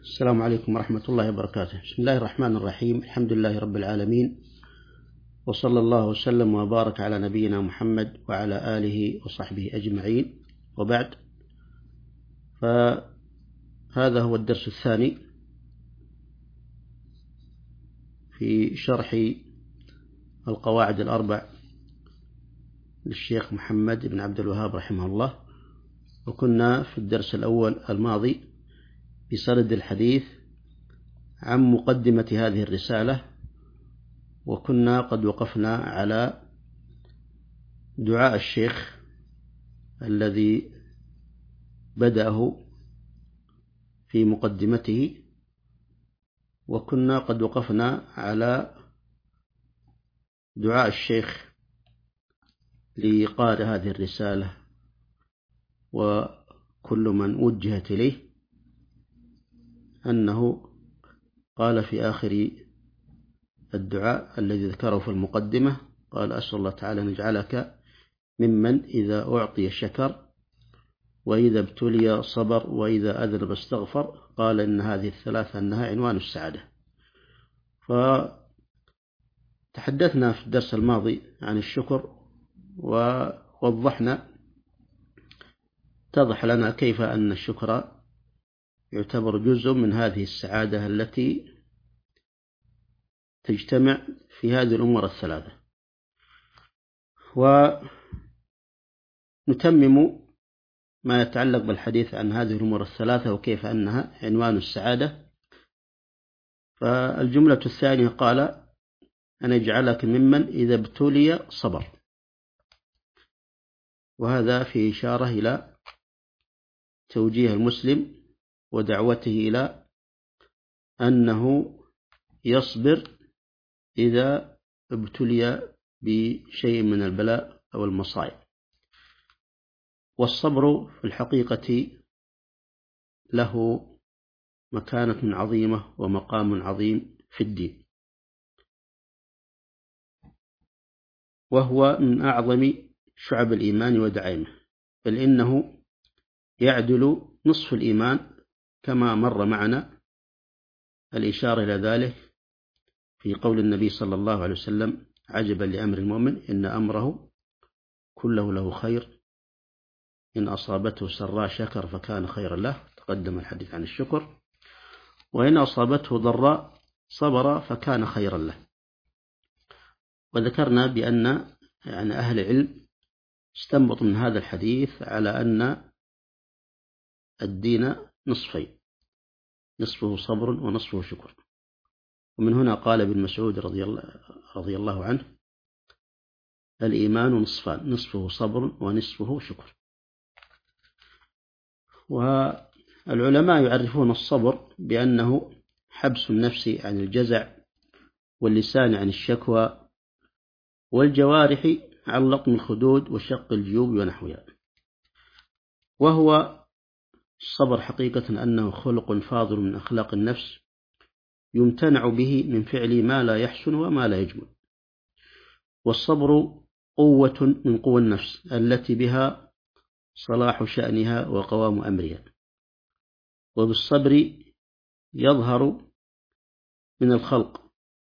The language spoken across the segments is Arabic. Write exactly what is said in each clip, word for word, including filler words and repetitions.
السلام عليكم ورحمة الله وبركاته. بسم الله الرحمن الرحيم. الحمد لله رب العالمين، وصلى الله وسلم وبارك على نبينا محمد وعلى آله وصحبه أجمعين، وبعد، فهذا هو الدرس الثاني في شرح القواعد الأربع للشيخ محمد بن عبد الوهاب رحمه الله. وكنا في الدرس الأول الماضي بسرد الحديث عن مقدمة هذه الرسالة، وكنا قد وقفنا على دعاء الشيخ الذي بدأه في مقدمته، وكنا قد وقفنا على دعاء الشيخ لقارئ هذه الرسالة وكل من وجهت إليه، أنه قال في آخر الدعاء الذي ذكره في المقدمة، قال: أسأل الله تعالى أن يجعلك ممن إذا أعطي شكر، وإذا ابتلي صبر، وإذا أذنب استغفر. قال إن هذه الثلاثة أنها عنوان السعادة. فتحدثنا في الدرس الماضي عن الشكر، ووضحنا اتضح لنا كيف أن الشكر يعتبر جزء من هذه السعادة التي تجتمع في هذه الأمور الثلاثة. ونتمم ما يتعلق بالحديث عن هذه الأمور الثلاثة وكيف أنها عنوان السعادة. فالجملة الثانية قال: أن يجعلك ممن إذا ابتلي صبر، وهذا في إشارة إلى توجيه المسلم ودعوته إلى أنه يصبر إذا ابتلي بشيء من البلاء أو المصائب. والصبر في الحقيقة له مكانة عظيمة ومقام عظيم في الدين، وهو من أعظم شعب الإيمان ودعائمه، بل إنه يعدل نصف الإيمان، كما مر معنا الإشارة إلى ذلك في قول النبي صلى الله عليه وسلم: عجبا لأمر المؤمن إن أمره كله له خير، إن أصابته سراء شكر فكان خيرا له. تقدم الحديث عن الشكر. وإن أصابته ضراء صبر فكان خيرا له. وذكرنا بأن يعني أهل العلم استنبط من هذا الحديث على أن الدين نصفين، نصفه صبر ونصفه شكر. ومن هنا قال ابن مسعود رضي الله, رضي الله عنه: الإيمان نصفان، نصفه صبر ونصفه شكر. والعلماء يعرفون الصبر بأنه حبس النفس عن الجزع، واللسان عن الشكوى، والجوارح عن لطم الخدود وشق الجيوب ونحوها. وهو الصبر حقيقة أنه خلق فاضل من أخلاق النفس، يمتنع به من فعل ما لا يحسن وما لا يجمل. والصبر قوة من قوى النفس التي بها صلاح شأنها وقوام أمرها. وبالصبر يظهر من الخلق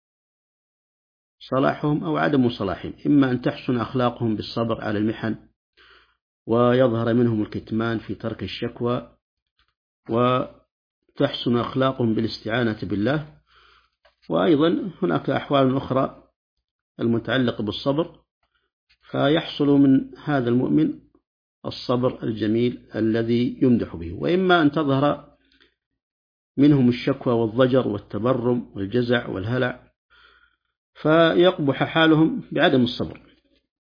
صلاحهم أو عدم صلاحهم، إما أن تحسن أخلاقهم بالصبر على المحن، ويظهر منهم الكتمان في ترك الشكوى، وتحسن أخلاقهم بالاستعانة بالله. وأيضا هناك أحوال أخرى المتعلقة بالصبر، فيحصل من هذا المؤمن الصبر الجميل الذي يمدح به. وإما أن تظهر منهم الشكوى والضجر والتبرم والجزع والهلع، فيقبح حالهم بعدم الصبر.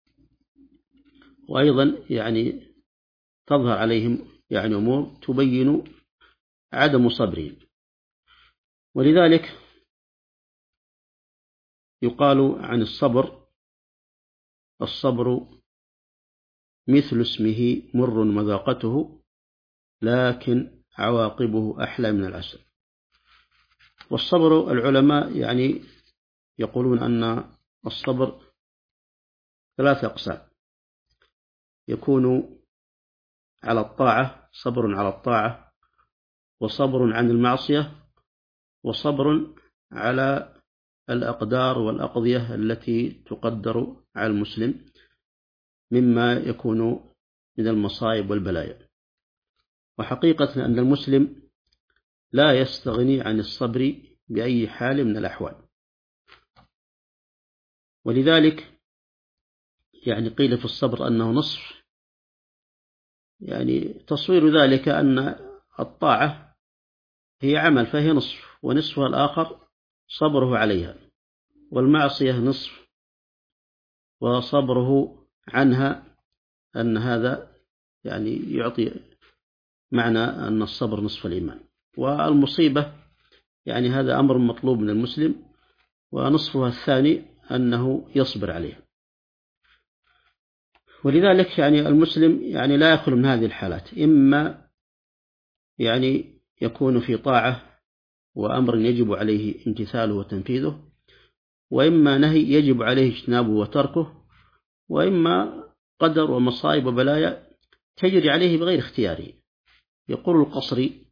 وأيضا يعني تظهر عليهم يعني أمور تبين عدم صبرهم. ولذلك يقال عن الصبر: الصبر مثل اسمه مر مذاقته، لكن عواقبه أحلى من العسل. والصبر العلماء يعني يقولون أن الصبر ثلاثة أقسام: يكون على الطاعة، صبر على الطاعة، وصبر عن المعصية، وصبر على الأقدار والأقضية التي تقدر على المسلم مما يكون من المصائب والبلايا. وحقيقة أن المسلم لا يستغني عن الصبر بأي حال من الأحوال. ولذلك يعني قيل في الصبر أنه نصف، يعني تصوير ذلك أن الطاعة هي عمل فهي نصف، ونصفها الآخر صبره عليها، والمعصية نصف وصبره عنها، أن هذا يعني يعطي معنى أن الصبر نصف الإيمان. والمصيبة يعني هذا أمر مطلوب من المسلم، ونصفها الثاني أنه يصبر عليه. ولذلك يعني المسلم يعني لا يخلو من هذه الحالات، إما يعني يكون في طاعة وأمر يجب عليه امتثاله وتنفيذه، وإما نهي يجب عليه اجتنابه وتركه، وإما قدر ومصائب وبلايا تجري عليه بغير اختياره. يقول القصري: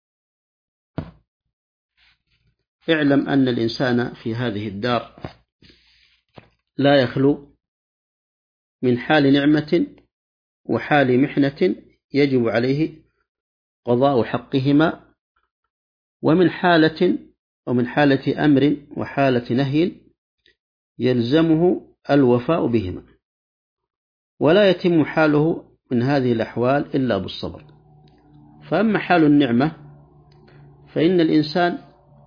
اعلم أن الإنسان في هذه الدار لا يخلو من حال نعمة وحال محنة يجب عليه قضاء حقهما، ومن حالة ومن حالة أمر وحالة نهي يلزمه الوفاء بهما، ولا يتم حاله من هذه الأحوال إلا بالصبر. فأما حال النعمة فإن الإنسان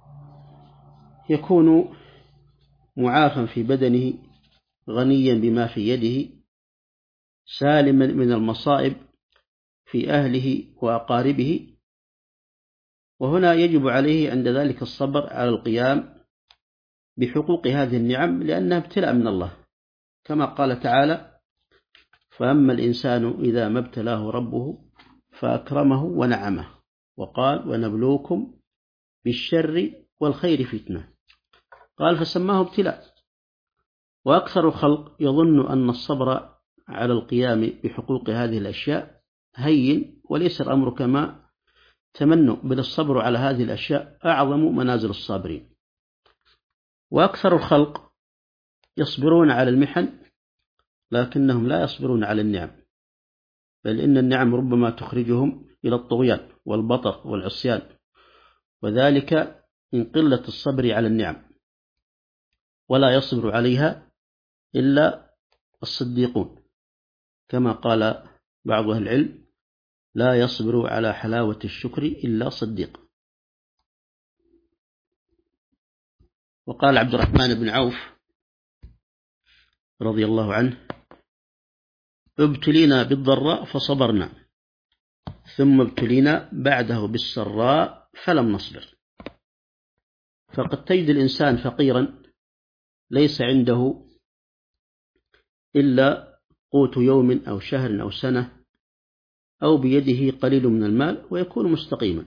يكون معافا في بدنه، غنيا بما في يده، سالما من المصائب في أهله وأقاربه، وهنا يجب عليه عند ذلك الصبر على القيام بحقوق هذه النعم، لأنها ابتلاء من الله، كما قال تعالى: فأما الإنسان إذا ما ابتلاه ربه فأكرمه ونعمه، وقال: ونبلوكم بالشر والخير فتنة. قال فسماه ابتلاء. وأكثر الخلق يظن أن الصبر على القيام بحقوق هذه الأشياء هين، وليس الأمر كما تمنوا، بل الصبر على هذه الأشياء أعظم منازل الصابرين. وأكثر الخلق يصبرون على المحن لكنهم لا يصبرون على النعم، بل إن النعم ربما تخرجهم إلى الطغيان والبطر والعصيان، وذلك من قلة الصبر على النعم. ولا يصبر عليها إلا الصديقون، كما قال بعض أهل العلم: لا يصبر على حلاوة الشكر إلا صديق. وقال عبد الرحمن بن عوف رضي الله عنه: ابتلينا بالضراء فصبرنا، ثم ابتلينا بعده بالسراء فلم نصبر. فقد تجد الإنسان فقيرا ليس عنده إلا قوت يوم أو شهر أو سنة، أو بيده قليل من المال ويكون مستقيما.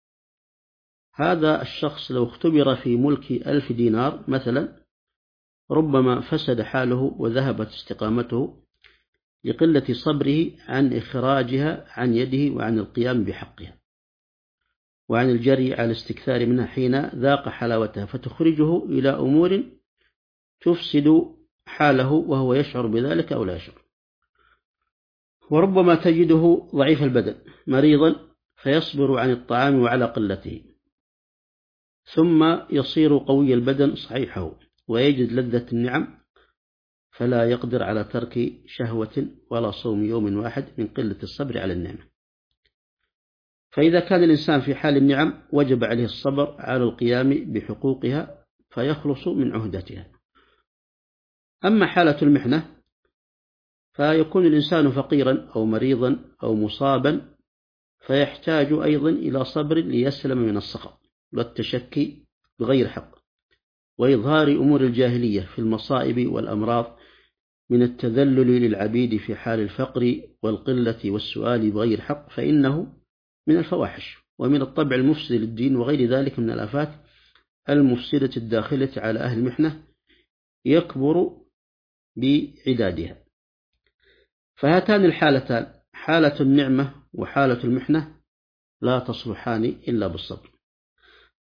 هذا الشخص لو اختبر في ملك ألف دينار مثلا ربما فسد حاله وذهبت استقامته لقلة صبره عن إخراجها عن يده وعن القيام بحقها، وعن الجري على الاستكثار منها حين ذاق حلاوتها، فتخرجه إلى أمور تفسد حاله وهو يشعر بذلك أو لا يشعر. وربما تجده ضعيف البدن مريضا فيصبر عن الطعام وعلى قلته، ثم يصير قوي البدن صحيحه ويجد لذة النعم، فلا يقدر على ترك شهوة ولا صوم يوم واحد من قلة الصبر على النعمة. فإذا كان الإنسان في حال النعم وجب عليه الصبر على القيام بحقوقها فيخلص من عهدتها. أما حالة المحنة فيكون الإنسان فقيرا أو مريضا أو مصابا، فيحتاج أيضا إلى صبر ليسلم من السخط والتشكي بغير حق، وإظهار أمور الجاهلية في المصائب والأمراض من التذلل للعبيد في حال الفقر والقلة والسؤال بغير حق، فإنه من الفواحش ومن الطبع المفسد للدين، وغير ذلك من الآفات المفسدة الداخلة على أهل المحنة يكبر بعدادها. فهاتان الحالتان، حالة النعمة وحالة المحنة، لا تصلحان إلا بالصبر.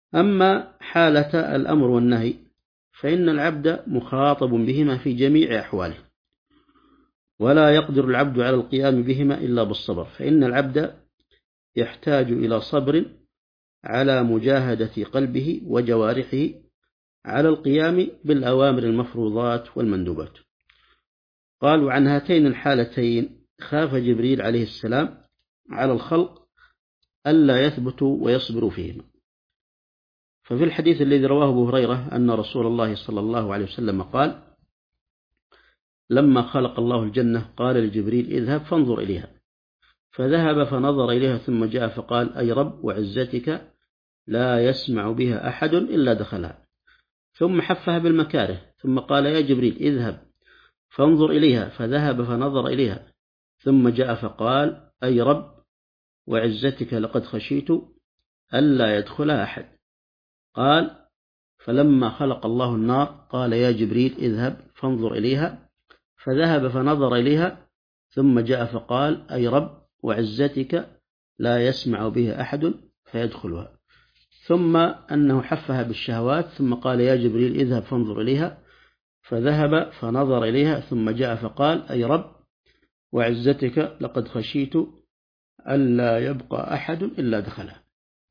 أما حالة الأمر والنهي فإن العبد مخاطب بهما في جميع أحواله، ولا يقدر العبد على القيام بهما إلا بالصبر، فإن العبد يحتاج إلى صبر على مجاهدة قلبه وجوارحه على القيام بالأوامر المفروضات والمندوبات. قالوا عن هاتين الحالتين خاف جبريل عليه السلام على الخلق ألا يثبتوا ويصبروا فيهما. ففي الحديث الذي رواه أبو هريرة أن رسول الله صلى الله عليه وسلم قال: لما خلق الله الجنة قال لجبريل: اذهب فانظر إليها، فذهب فنظر إليها ثم جاء فقال: أي رب وعزتك لا يسمع بها أحد إلا دخلها، ثم حفها بالمكاره، ثم قال: يا جبريل اذهب فانظر إليها، فذهب فنظر إليها ثم جاء فقال: أي رب وعزتك لقد خشيت ألا يدخلها أحد. قال: فلما خلق الله النار قال: يا جبريل اذهب فانظر إليها، فذهب فنظر إليها ثم جاء فقال: أي رب وعزتك لا يسمع بها أحد فيدخلها، ثم أنه حفها بالشهوات ثم قال: يا جبريل اذهب فانظر إليها، فذهب فنظر إليها ثم جاء فقال: أي رب وعزتك لقد خشيت ألا يبقى أحد إلا دخلها.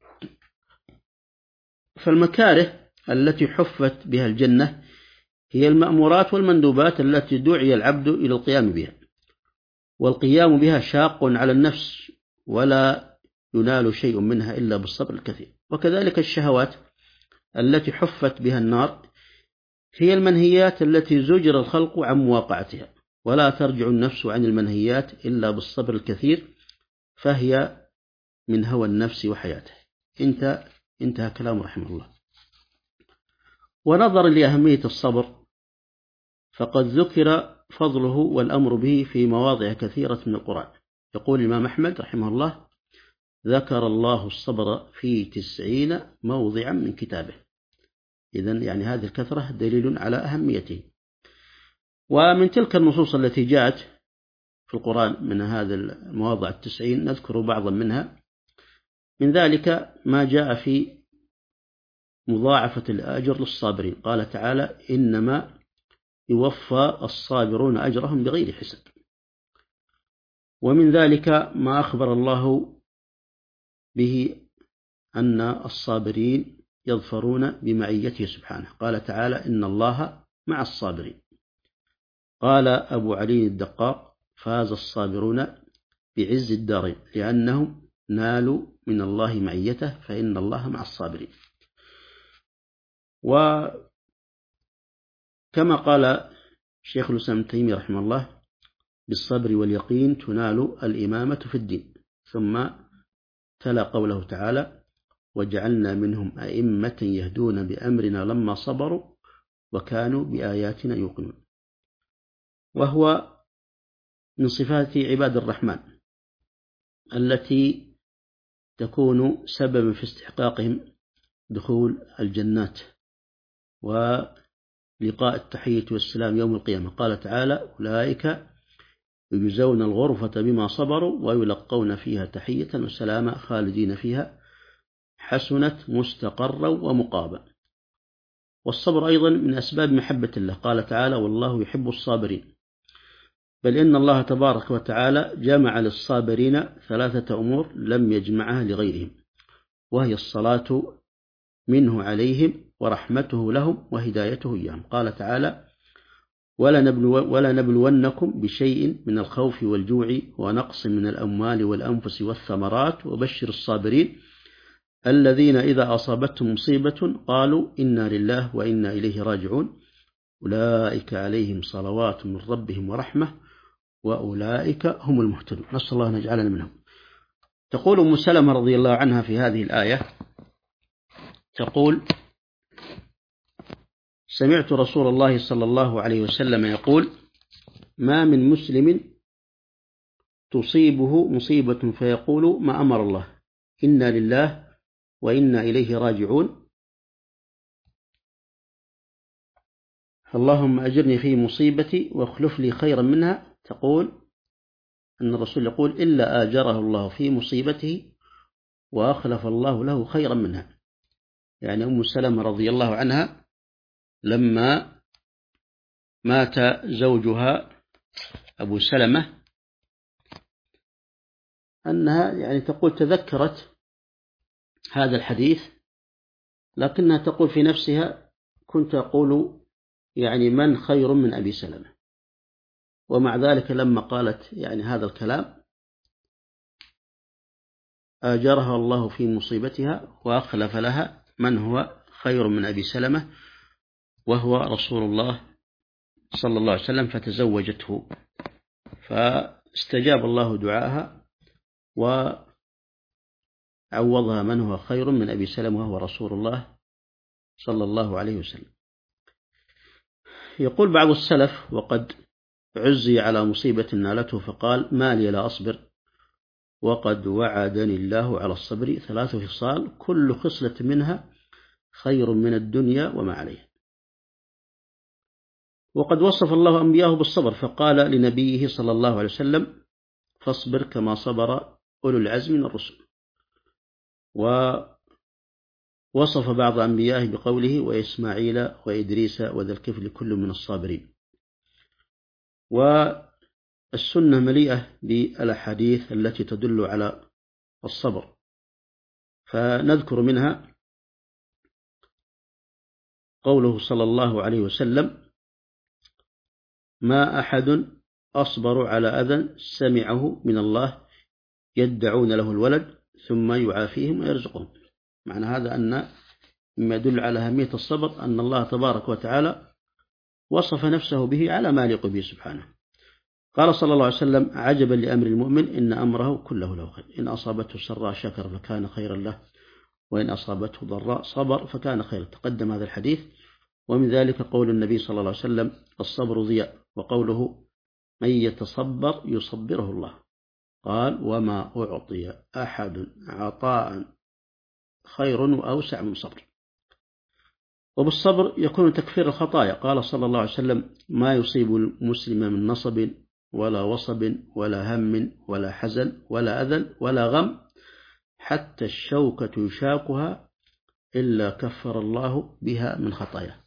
فالمكاره التي حفت بها الجنة هي المأمورات والمندوبات التي دعي العبد إلى القيام بها، والقيام بها شاق على النفس ولا ينال شيء منها إلا بالصبر الكثير. وكذلك الشهوات التي حفت بها النار هي المنهيات التي زجر الخلق عن مواقعتها، ولا ترجع النفس عن المنهيات إلا بالصبر الكثير، فهي من هوى النفس وحياته. انتهى, انتهى كلام رحمه الله. ونظر لأهمية الصبر فقد ذكر فضله والأمر به في مواضع كثيرة من القرآن. يقول الإمام أحمد رحمه الله: ذكر الله الصبر في تسعين موضعا من كتابه. إذن يعني هذه الكثرة دليل على أهميته. ومن تلك النصوص التي جاءت في القرآن من هذا المواضع التسعين نذكر بعضا منها. من ذلك ما جاء في مضاعفة الأجر للصابرين، قال تعالى: إنما يوفى الصابرون أجرهم بغير حساب. ومن ذلك ما أخبر الله به أن الصابرين يظفرون بمعيته سبحانه، قال تعالى: إن الله مع الصابرين. قال أبو علي الدقاق: فاز الصابرون بعز الدارين لأنهم نالوا من الله معيته، فإن الله مع الصابرين. وكما قال شيخ الإسلام ابن تيمية رحمه الله: بالصبر واليقين تنال الإمامة في الدين. ثم تلا قوله تعالى: وجعلنا منهم أئمة يهدون بأمرنا لما صبروا وكانوا بآياتنا يوقنون. وهو من صفات عباد الرحمن التي تكون سببا في استحقاقهم دخول الجنات ولقاء التحية والسلام يوم القيامة. قال تعالى: أولئك يجزون الغرفة بما صبروا ويلقون فيها تحية وسلاما خالدين فيها حسنت مستقرا ومقاما. والصبر أيضا من أسباب محبة الله، قال تعالى: والله يحب الصابرين. بل إن الله تبارك وتعالى جمع للصابرين ثلاثة أمور لم يجمعها لغيرهم، وهي الصلاة منه عليهم ورحمته لهم وهدايته إياهم. قال تعالى: ولا نبلونكم بشيء من الخوف والجوع ونقص من الأموال والأنفس والثمرات وبشر الصابرين الذين إذا أصابتهم مصيبة قالوا إنا لله وإنا إليه راجعون أولئك عليهم صلوات من ربهم ورحمة وأولئك هم المهتدون. نسأل الله أن يجعلنا منهم. تقول أم سلمة رضي الله عنها في هذه الآية، تقول: سمعت رسول الله صلى الله عليه وسلم يقول: ما من مسلم تصيبه مصيبة فيقول ما أمر الله إنا لله وإنا إليه راجعون اللهم أجرني في مصيبتي واخلف لي خيرا منها. تقول أن الرسول يقول: إلا آجره الله في مصيبته وأخلف الله له خيرا منها. يعني أم سلمة رضي الله عنها لما مات زوجها أبو سلمة أنها يعني تقول تذكرت هذا الحديث، لكنها تقول في نفسها كنت أقول يعني من خير من أبي سلمة، ومع ذلك لما قالت يعني هذا الكلام آجرها الله في مصيبتها وأخلف لها من هو خير من أبي سلمة وهو رسول الله صلى الله عليه وسلم، فتزوجته، فاستجاب الله دعاءها وعوضها من هو خير من أبي سلمة وهو رسول الله صلى الله عليه وسلم. يقول بعض السلف وقد عزي على مصيبة نالته فقال ما لي لا أصبر وقد وعدني الله على الصبر ثلاث خصال كل خصلة منها خير من الدنيا وما عليها. وقد وصف الله أنبياه بالصبر فقال لنبيه صلى الله عليه وسلم فاصبر كما صبر أولو العزم من الرسل، ووصف بعض أنبيائه بقوله وإسماعيل وإدريس وذا الكفل كل من الصابرين. والسنة مليئة بالأحاديث التي تدل على الصبر، فنذكر منها قوله صلى الله عليه وسلم ما أحد أصبر على أذى سمعه من الله يدعون له الولد ثم يعافيهم ويرزقهم. معنى هذا أن مما يدل على أهمية الصبر أن الله تبارك وتعالى وصف نفسه به على ما يليق به سبحانه. قال صلى الله عليه وسلم عجبا لأمر المؤمن إن أمره كله له خير إن أصابته سراء شكر فكان خيرا له وإن أصابته ضراء صبر فكان خيرا. تقدم هذا الحديث. ومن ذلك قول النبي صلى الله عليه وسلم الصبر ضياء، وقوله من يتصبر يصبره الله. قال وما أعطي أحد عطاء خير وأوسع من صبر. وبالصبر يكون تكفير الخطايا. قال صلى الله عليه وسلم ما يصيب المسلم من نصب ولا وصب ولا هم ولا حزن ولا أذى ولا غم حتى الشوكة يشاكها إلا كفر الله بها من خطاياه.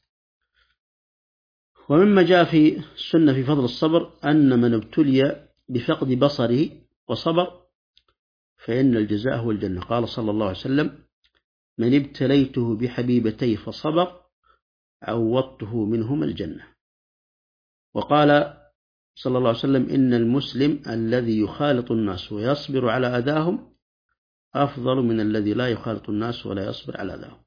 ومما جاء في السنة في فضل الصبر أن من ابتلي بفقد بصره وصبر فإن الجزاء هو الجنة. قال صلى الله عليه وسلم من ابتليته بحبيبتي فصبر عوضته منهما الجنة. وقال صلى الله عليه وسلم إن المسلم الذي يخالط الناس ويصبر على أذاهم أفضل من الذي لا يخالط الناس ولا يصبر على أذاهم.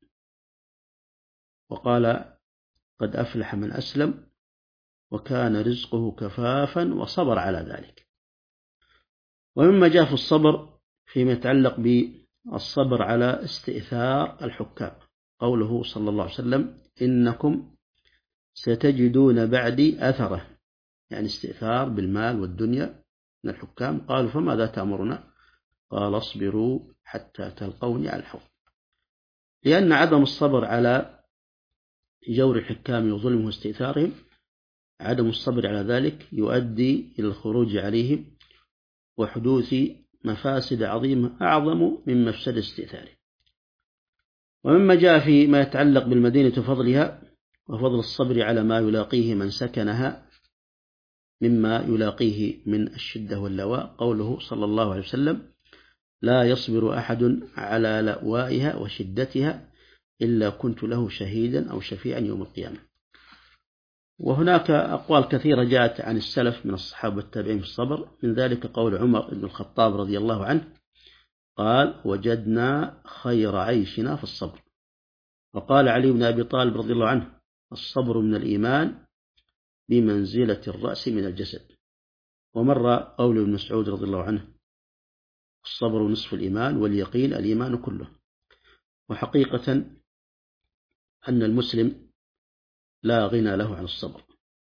وقال قد أفلح من أسلم وكان رزقه كفافا وصبر على ذلك. ومما جاء في الصبر فيما يتعلق بالصبر على استئثار الحكام قوله صلى الله عليه وسلم إنكم ستجدون بعدي أثره، يعني استئثار بالمال والدنيا من الحكام. قالوا فماذا تأمرنا؟ قال اصبروا حتى تلقوني على الحوض. لأن عدم الصبر على جور الحكام وظلمهم واستئثارهم عدم الصبر على ذلك يؤدي إلى الخروج عليهم وحدوث مفاسد عظيمة أعظم من مفسد استئثاره. ومما جاء في ما يتعلق بالمدينة وفضلها وفضل الصبر على ما يلاقيه من سكنها مما يلاقيه من الشدة واللواء قوله صلى الله عليه وسلم لا يصبر أحد على لأوائها وشدتها إلا كنت له شهيدا أو شفيعا يوم القيامة. وهناك أقوال كثيرة جاءت عن السلف من الصحابة والتابعين في الصبر، من ذلك قول عمر بن الخطاب رضي الله عنه قال وجدنا خير عيشنا في الصبر. وقال علي بن أبي طالب رضي الله عنه الصبر من الإيمان بمنزلة الرأس من الجسد. ومر قول ابن مسعود رضي الله عنه الصبر نصف الإيمان واليقين الإيمان كله. وحقيقة أن المسلم لا غنى له عن الصبر،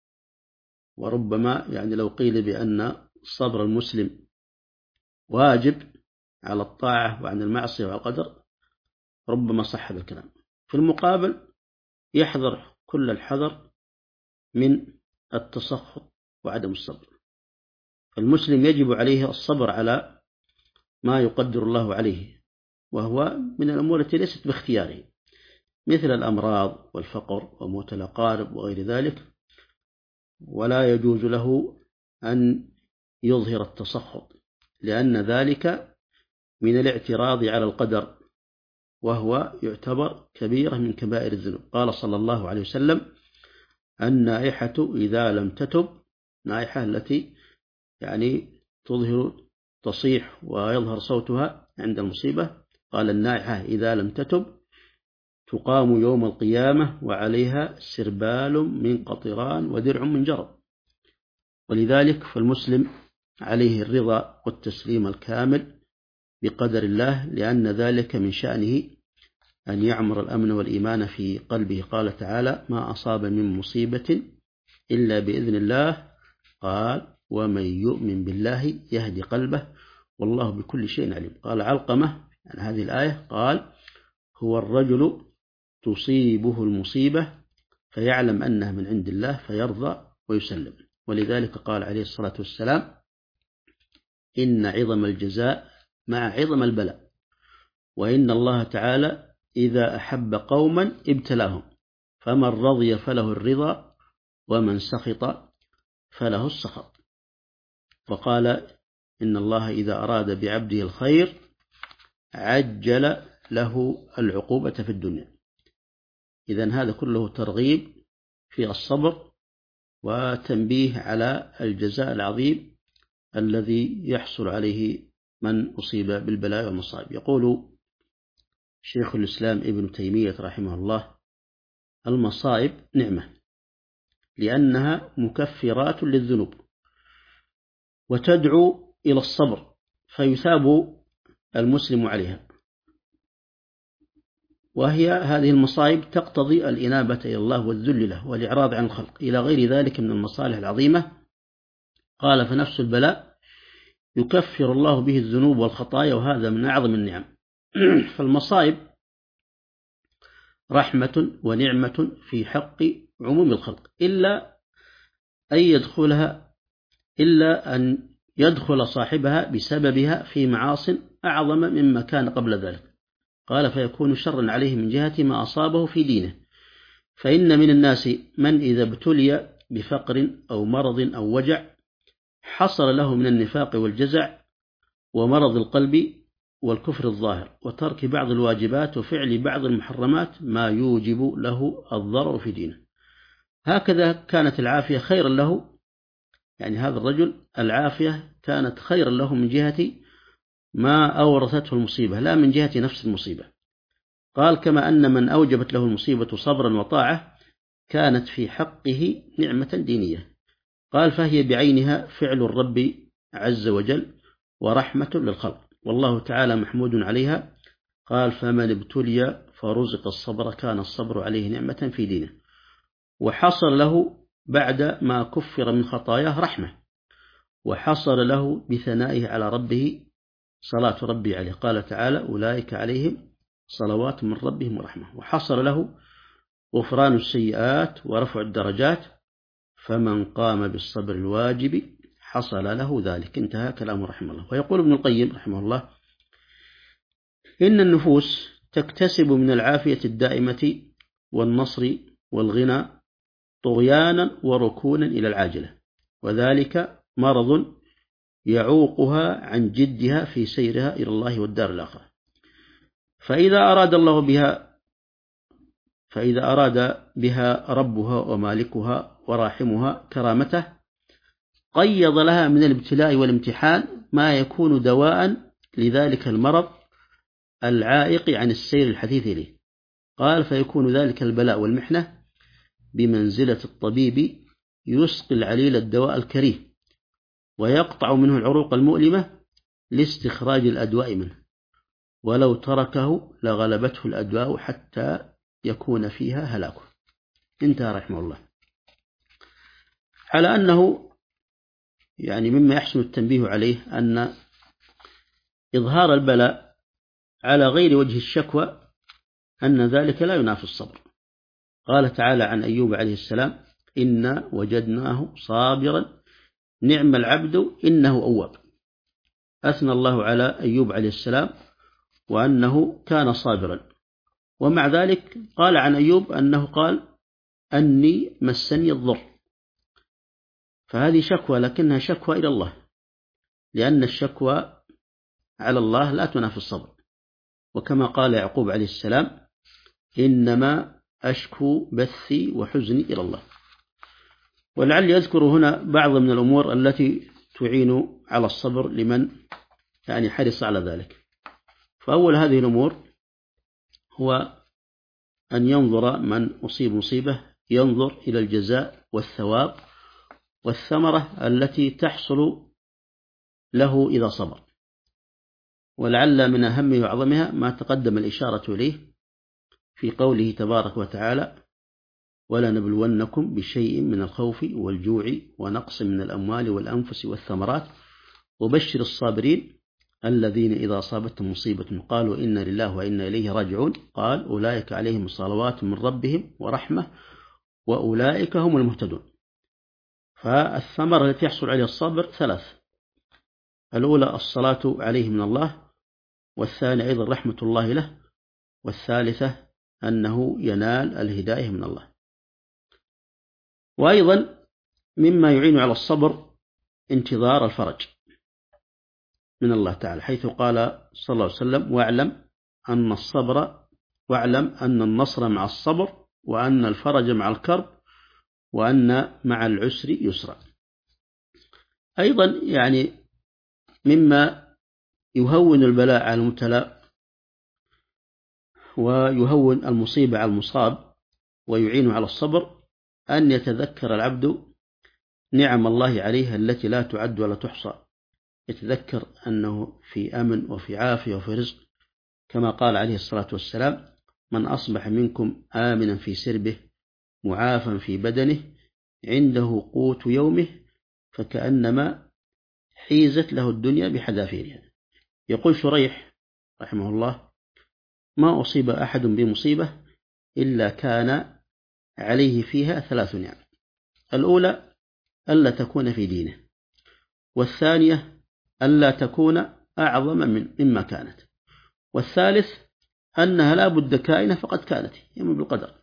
وربما يعني لو قيل بأن صبر المسلم واجب على الطاعة وعن المعصية والقدر ربما صح هذا الكلام. في المقابل يحذر كل الحذر من التسخط وعدم الصبر. فالمسلم يجب عليه الصبر على ما يقدر الله عليه، وهو من الأمور التي ليست باختياره، مثل الأمراض والفقر وموت الأقارب وغير ذلك، ولا يجوز له أن يظهر التسخط، لأن ذلك من الاعتراض على القدر، وهو يعتبر كبيرة من كبائر الذنوب. قال صلى الله عليه وسلم: النائحة إذا لم تتب، نائحة التي يعني تظهر تصيح ويظهر صوتها عند المصيبة، قال: النائحة إذا لم تتب تقام يوم القيامة وعليها سربال من قطران ودرع من جرب. ولذلك فالمسلم عليه الرضا والتسليم الكامل بقدر الله، لأن ذلك من شأنه أن يعمر الأمن والإيمان في قلبه. قال تعالى: ما أصاب من مصيبة إلا بإذن الله، قال: ومن يؤمن بالله يهدي قلبه والله بكل شيء عليم. قال علقمة عن هذه الآية قال: هو الرجل تصيبه المصيبة فيعلم أنها من عند الله فيرضى ويسلم. ولذلك قال عليه الصلاة والسلام: إن عظم الجزاء مع عظم البلاء، وإن الله تعالى إذا أحب قوما ابتلاهم، فمن رضي فله الرضا ومن سخط فله السخط. وقال: إن الله إذا أراد بعبده الخير عجل له العقوبة في الدنيا. إذن هذا كله ترغيب في الصبر وتنبيه على الجزاء العظيم الذي يحصل عليه من أصيب بالبلاء والمصائب. يقول شيخ الإسلام ابن تيمية رحمه الله: المصائب نعمة، لأنها مكفرات للذنوب وتدعو إلى الصبر، فيثاب المسلم عليها. وهي هذه المصائب تقتضي الإنابة إلى الله والذل له والإعراض عن الخلق إلى غير ذلك من المصالح العظيمة. قال: فنفس البلاء يكفر الله به الذنوب والخطايا، وهذا من أعظم النعم. فالمصائب رحمة ونعمة في حق عموم الخلق، إلا أن يدخلها إلا أن يدخل صاحبها بسببها في معاصٍ أعظم مما كان قبل ذلك. قال: فيكون شرا عليه من جهة ما أصابه في دينه. فإن من الناس من إذا ابتلي بفقر أو مرض أو وجع حصل له من النفاق والجزع ومرض القلب والكفر الظاهر وترك بعض الواجبات وفعل بعض المحرمات ما يوجب له الضرر في دينه. هكذا كانت العافية خيرا له، يعني هذا الرجل العافية كانت خيرا له من جهة ما أورثته المصيبة، لا من جهة نفس المصيبة. قال: كما أن من أوجبت له المصيبة صبرا وطاعة كانت في حقه نعمة دينية. قال: فهي بعينها فعل الرب عز وجل ورحمة للخلق، والله تعالى محمود عليها. قال: فمن ابتلي فرزق الصبر كان الصبر عليه نعمة في دينه، وحصل له بعد ما كفر من خطاياه رحمة، وحصل له بثنائه على ربه صلاة ربي عليه. قال تعالى: أولئك عليهم صلوات من ربهم ورحمة. وحصل له غفران السيئات ورفع الدرجات، فمن قام بالصبر الواجب حصل له ذلك. انتهى كلامه رحمه الله. ويقول ابن القيم رحمه الله: إن النفوس تكتسب من العافية الدائمة والنصر والغنى طغيانا وركونا إلى العاجلة، وذلك مرض يعوقها عن جدها في سيرها إلى الله والدار الآخرة. فإذا أراد الله بها فإذا أراد بها ربها ومالكها وراحمها كرامته قيض لها من الابتلاء والامتحان ما يكون دواء لذلك المرض العائق عن السير الحثيث إليه. قال: فيكون ذلك البلاء والمحنة بمنزلة الطبيب يسقي العليل الدواء الكريه ويقطع منه العروق المؤلمة لاستخراج الأدواء منه، ولو تركه لغلبته الأدواء حتى يكون فيها هلاكه. انتهى رحمه الله. على أنه يعني مما يحسن التنبيه عليه أن إظهار البلاء على غير وجه الشكوى أن ذلك لا ينافي الصبر. قال تعالى عن أيوب عليه السلام: إنا وجدناه صابرا نعم العبد إنه أواب. أثنى الله على أيوب عليه السلام وأنه كان صابرا، ومع ذلك قال عن أيوب أنه قال أني مسني الضر، فهذه شكوى لكنها شكوى إلى الله، لأن الشكوى على الله لا تنافي الصبر، وكما قال يعقوب عليه السلام إنما أشكو بثي وحزني إلى الله. ولعل يذكر هنا بعض من الأمور التي تعين على الصبر لمن يعني حرص على ذلك. فأول هذه الأمور هو أن ينظر من أصيب مصيبة ينظر إلى الجزاء والثواب والثمرة التي تحصل له إذا صبر، ولعل من أهمه وأعظمها ما تقدم الإشارة إليه في قوله تبارك وتعالى ولا نبلونكم بشيء من الخوف والجوع ونقص من الأموال والأنفس والثمرات وبشر الصابرين الذين إذا أصابتهم مصيبة قالوا إنا لله وإنا إليه راجعون قال أولئك عليهم صلوات من ربهم ورحمة وأولئك هم المهتدون. فالثمرة التي يحصل عليها الصبر ثلاث: الأولى الصلاة عليه من الله، والثانية أيضا رحمة الله له، والثالثة أنه ينال الهداية من الله. وأيضا مما يعين على الصبر انتظار الفرج من الله تعالى، حيث قال صلى الله عليه وسلم واعلم أن الصبر واعلم أن النصر مع الصبر وأن الفرج مع الكرب وأن مع العسر يسرا. أيضا يعني مما يهون البلاء على المبتلى ويهون المصيبة على المصاب ويعين على الصبر أن يتذكر العبد نعم الله عليه التي لا تعد ولا تحصى، يتذكر أنه في أمن وفي عافية وفي رزق، كما قال عليه الصلاة والسلام من أصبح منكم آمنا في سربه معافا في بدنه عنده قوت يومه فكأنما حيزت له الدنيا بحذافيرها. يقول شريح رحمه الله ما أصيب أحد بمصيبة إلا كان عليه فيها ثلاث نعم: الأولى ألا تكون في دينه، والثانية ألا تكون أعظم من مما كانت، والثالث أنها لا بد كائنة فقد كانت يوم بالقدر.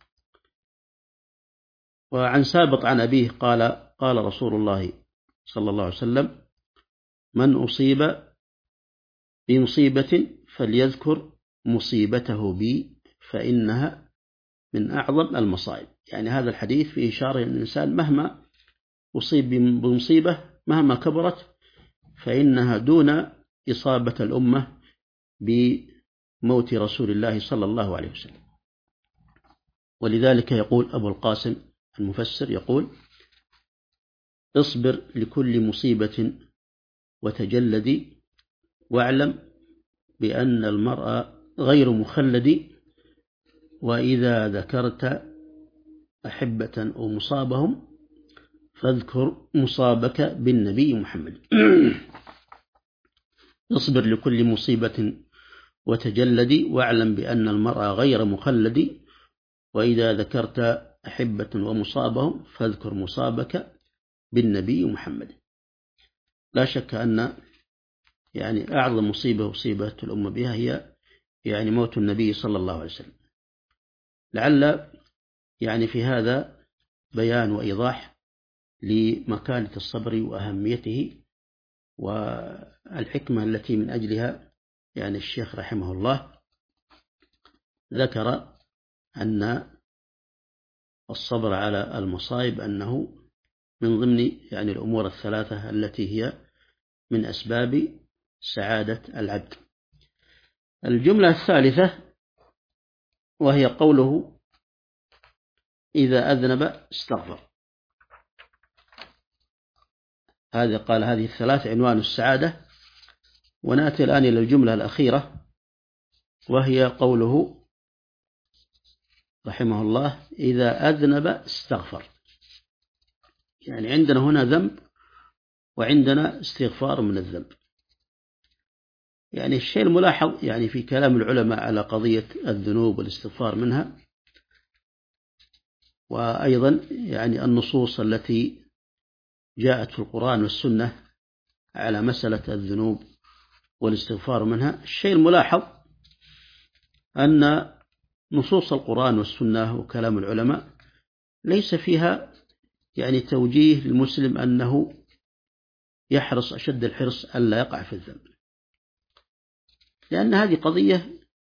وعن سابط عن أبيه قال قال رسول الله صلى الله عليه وسلم من أصيب بمصيبة فليذكر مصيبته بي فإنها من أعظم المصائب. يعني هذا الحديث فيه إشارة أن الإنسان مهما أصيب بمصيبة مهما كبرت فإنها دون إصابة الأمة بموت رسول الله صلى الله عليه وسلم. ولذلك يقول أبو القاسم المفسر يقول اصبر لكل مصيبة وتجلد واعلم بأن المرء غير مخلد وإذا ذكرت أحبة ومصابهم فاذكر مصابك بالنبي محمد. اصبر لكل مصيبة وتجلد واعلم بأن المرء غير مخلد وإذا ذكرت أحبة ومصابهم فاذكر مصابك بالنبي محمد. لا شك أن يعني أعظم مصيبة أصيبت الأمة بها هي يعني موت النبي صلى الله عليه وسلم. لعل يعني في هذا بيان وإيضاح لمكانة الصبر وأهميته والحكمة التي من أجلها يعني الشيخ رحمه الله ذكر أن الصبر على المصائب أنه من ضمن يعني الأمور الثلاثة التي هي من أسباب سعادة العبد. الجملة الثالثة وهي قوله إذا أذنب استغفر. هذا قال هذه الثلاث عنوان السعادة. ونأتي الآن إلى الجملة الأخيرة وهي قوله رحمه الله إذا أذنب استغفر. يعني عندنا هنا ذنب وعندنا استغفار من الذنب. يعني الشيء الملاحظ يعني في كلام العلماء على قضية الذنوب والاستغفار منها وأيضا يعني النصوص التي جاءت في القرآن والسنة على مسألة الذنوب والاستغفار منها، الشيء الملاحظ أن نصوص القرآن والسنة وكلام العلماء ليس فيها يعني توجيه للمسلم أنه يحرص أشد الحرص ألا يقع في الذنب، لأن هذه قضية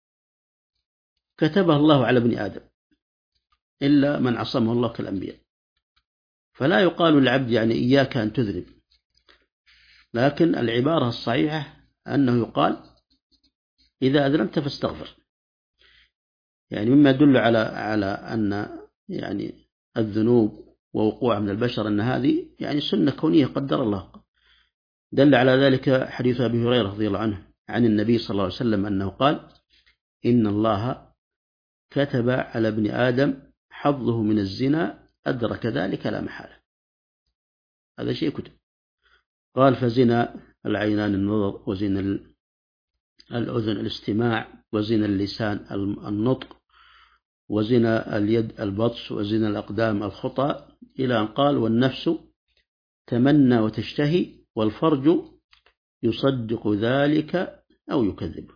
كتبها الله على ابن آدم إلا من عصمه الله كالأنبياء، فلا يقال للعبد يعني إياك أن تذنب، لكن العبارة الصحيحة أنه يقال إذا أذنبت فاستغفر، يعني مما يدل على على أن يعني الذنوب ووقوع من البشر أن هذه يعني سنة كونية قدر الله. دل على ذلك حديث أبي هريرة رضي الله عنه عن النبي صلى الله عليه وسلم أنه قال إن الله كتب على ابن آدم حظه من الزنا أدرك ذلك لا محالة، هذا شيء كتب. قال فزنا العينان النظر، وزنا الأذن الاستماع، وزنا اللسان النطق، وزنا اليد البطش، وزنا الأقدام الخطأ، إلى أن قال والنفس تمنى وتشتهي، والفرج يصدق ذلك أو يكذبه.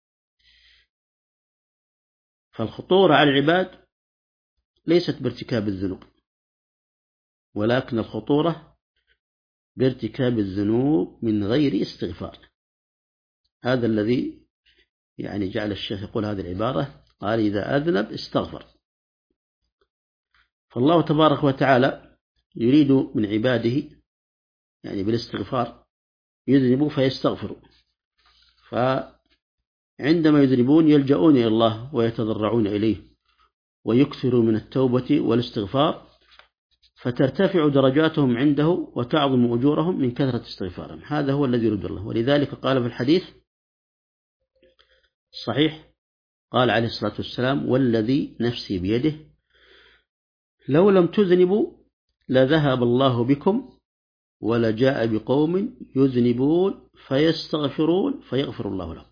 فالخطورة على العباد ليست بارتكاب الذنوب، ولكن الخطورة بارتكاب الذنوب من غير استغفار. هذا الذي يعني جعل الشيخ يقول هذه العبارة، قال إذا أذنب استغفر. فالله تبارك وتعالى يريد من عباده يعني بالاستغفار يذنبوا فيستغفروا، فعندما يذنبون يلجؤون إلى الله ويتضرعون إليه ويكثروا من التوبة والاستغفار، فترتفع درجاتهم عنده وتعظم أجورهم من كثرة استغفارهم. هذا هو الذي يريد الله. ولذلك قال في الحديث الصحيح قال عليه الصلاة والسلام والذي نفسي بيده لو لم تذنبوا لذهب الله بكم ولجاء بقوم يذنبون فيستغفرون فيغفر الله لهم.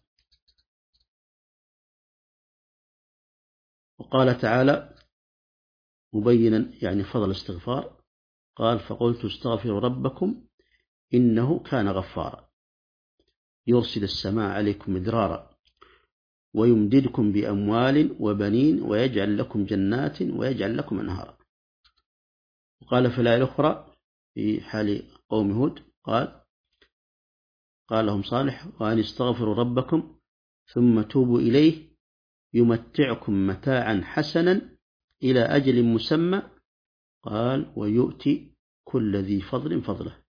وقال تعالى مبينا يعني فضل الاستغفار، قال فقلت استغفروا ربكم إنه كان غفارا يرسل السماء عليكم مدرارا ويمددكم بأموال وبنين ويجعل لكم جنات ويجعل لكم أنهارا. وقال في الآية الأخرى في حال قوم هود قال قال لهم صالح وأن استغفروا ربكم ثم توبوا إليه يمتعكم متاعا حسنا إلى أجل مسمى قال ويؤتي كل ذي فضل فضله.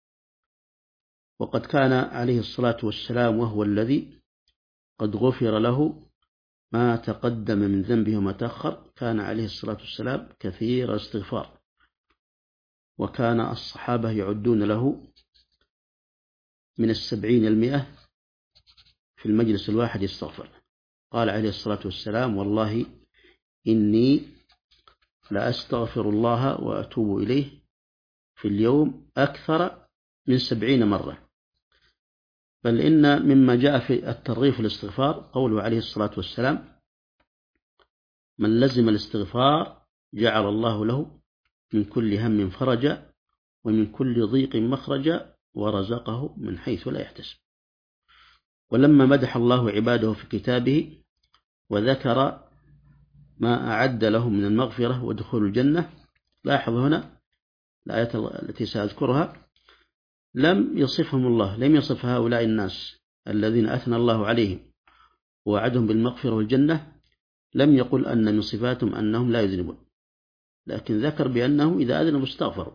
وقد كان عليه الصلاة والسلام وهو الذي قد غفر له ما تقدم من ذنبه وما تأخر، كان عليه الصلاة والسلام كثير الاستغفار، وكان الصحابة يعدون له من السبعين المئة في المجلس الواحد يستغفر. قال عليه الصلاة والسلام والله إني لأستغفر الله وأتوب إليه في اليوم أكثر من سبعين مرة. بل إن مما جاء في الترغيب في الاستغفار قوله عليه الصلاة والسلام من لزم الاستغفار جعل الله له من كل هم فرجا ومن كل ضيق مخرجا ورزقه من حيث لا يحتسب. ولما مدح الله عباده في كتابه وذكر ما أعد لهم من المغفرة ودخول الجنة، لاحظ هنا الآية التي سأذكرها لم يصفهم الله، لم يصف هؤلاء الناس الذين أثنى الله عليهم ووعدهم بالمغفرة والجنة، لم يقل أن من صفاتهم أنهم لا يذنبون، لكن ذكر بأنهم إذا أذنبوا استغفروا.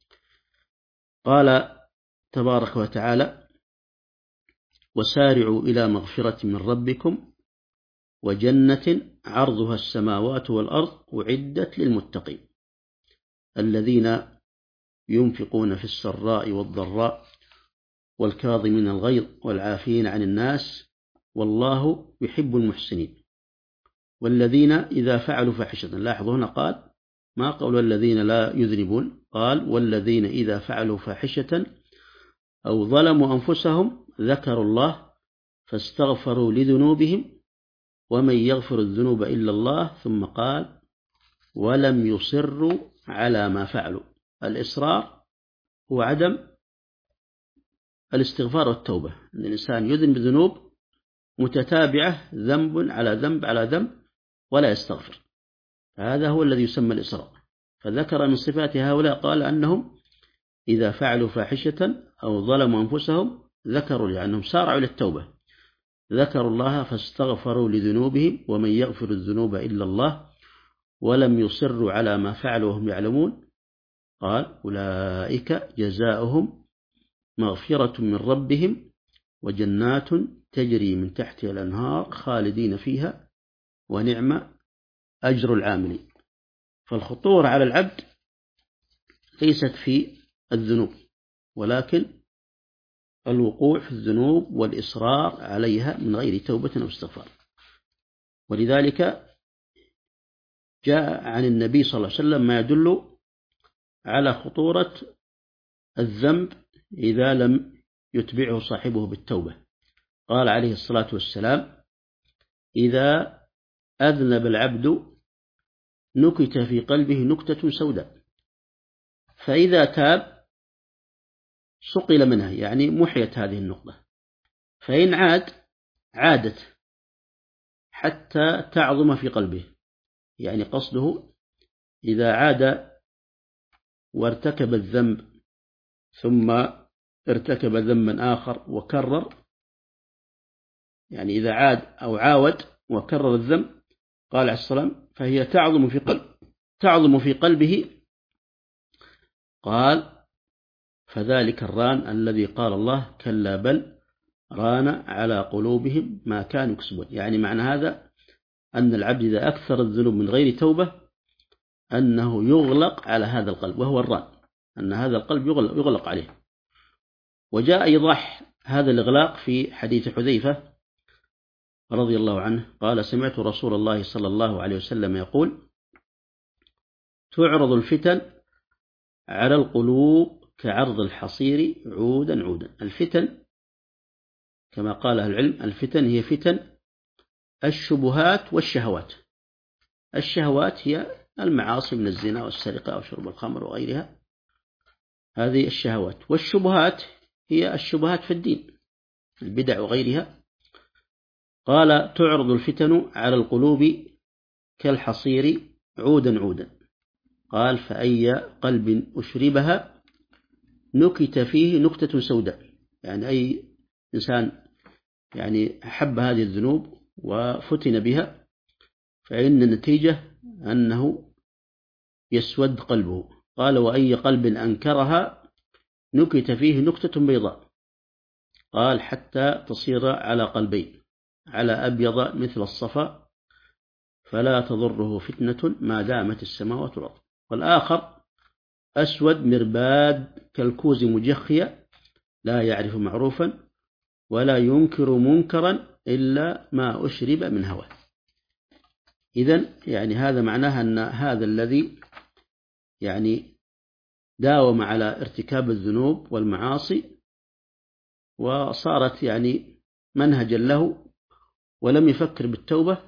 قال تبارك وتعالى وسارعوا إلى مغفرة من ربكم وجنة عرضها السماوات والأرض أعدت للمتقين الذين ينفقون في السراء والضراء والكاظمين الغيظ والعافين عن الناس والله يحب المحسنين والذين إذا فعلوا فاحشة. لاحظوا هنا قال ما قول الذين لا يذنبون، قال والذين إذا فعلوا فاحشة أو ظلموا أنفسهم ذكروا الله فاستغفروا لذنوبهم ومن يغفر الذنوب إلا الله ثم قال ولم يصروا على ما فعلوا. الإصرار هو عدم الاستغفار والتوبة، أن الإنسان يذنب ذنوب متتابعة ذنب على ذنب على ذنب ولا يستغفر. هذا هو الذي يسمى الإصرار. فذكر من صفات هؤلاء قال أنهم إذا فعلوا فاحشة أو ظلموا أنفسهم ذكروا لأنهم سارعوا إلى التوبة ذكروا الله فاستغفروا لذنوبهم ومن يغفر الذنوب إلا الله ولم يصروا على ما فعلوا وهم يعلمون قال أولئك جزاؤهم مغفرة من ربهم وجنات تجري من تحتها الأنهار خالدين فيها ونعم أجر العاملين. فالخطورة على العبد ليست في الذنوب ولكن الوقوع في الذنوب والإصرار عليها من غير توبة أو استغفار. ولذلك جاء عن النبي صلى الله عليه وسلم ما يدل على خطورة الذنب إذا لم يتبعه صاحبه بالتوبة. قال عليه الصلاة والسلام إذا أذنب العبد نكت في قلبه نكتة سوداء فإذا تاب صقل منها يعني محيت هذه النقطة فإن عاد عادت حتى تعظم في قلبه. يعني قصده إذا عاد وارتكب الذنب ثم ارتكب ذنبا آخر وكرر يعني إذا عاد أو عاود وكرر الذنب قال عليه السلام فهي تعظم في قلب تعظم في قلبه. قال فذلك الران الذي قال الله كلا بل ران على قلوبهم ما كانوا يكسبون. يعني معنى هذا أن العبد إذا أكثر الذنوب من غير توبة أنه يغلق على هذا القلب وهو الران أن هذا القلب يغلق, يغلق عليه. وجاء إيضاح هذا الإغلاق في حديث حذيفة رضي الله عنه قال سمعت رسول الله صلى الله عليه وسلم يقول تعرض الفتن على القلوب كعرض الحصير عودا عودا. الفتن كما قال أهل العلم الفتن هي فتن الشبهات والشهوات. الشهوات هي المعاصي من الزنا والسرقة أو شرب الخمر وغيرها هذه الشهوات. والشبهات هي الشبهات في الدين البدع وغيرها. قال تعرض الفتن على القلوب كالحصير عودا عودا. قال فأي قلب أشربها نكت فيه نكتة سوداء. يعني أي إنسان يعني أحب هذه الذنوب وفتن بها فإن النتيجة أنه يسود قلبه. قال وأي قلب أنكرها نكت فيه نكتة بيضاء. قال حتى تصير على قلبين على أبيض مثل الصفا فلا تضره فتنة ما دامت السماوات والأرض. والآخر أسود مرباد كالكوز مجخية لا يعرف معروفا ولا ينكر منكرا إلا ما أشرب من هواه. إذن يعني هذا معناه أن هذا الذي يعني داوم على ارتكاب الذنوب والمعاصي وصارت يعني منهجا له ولم يفكر بالتوبة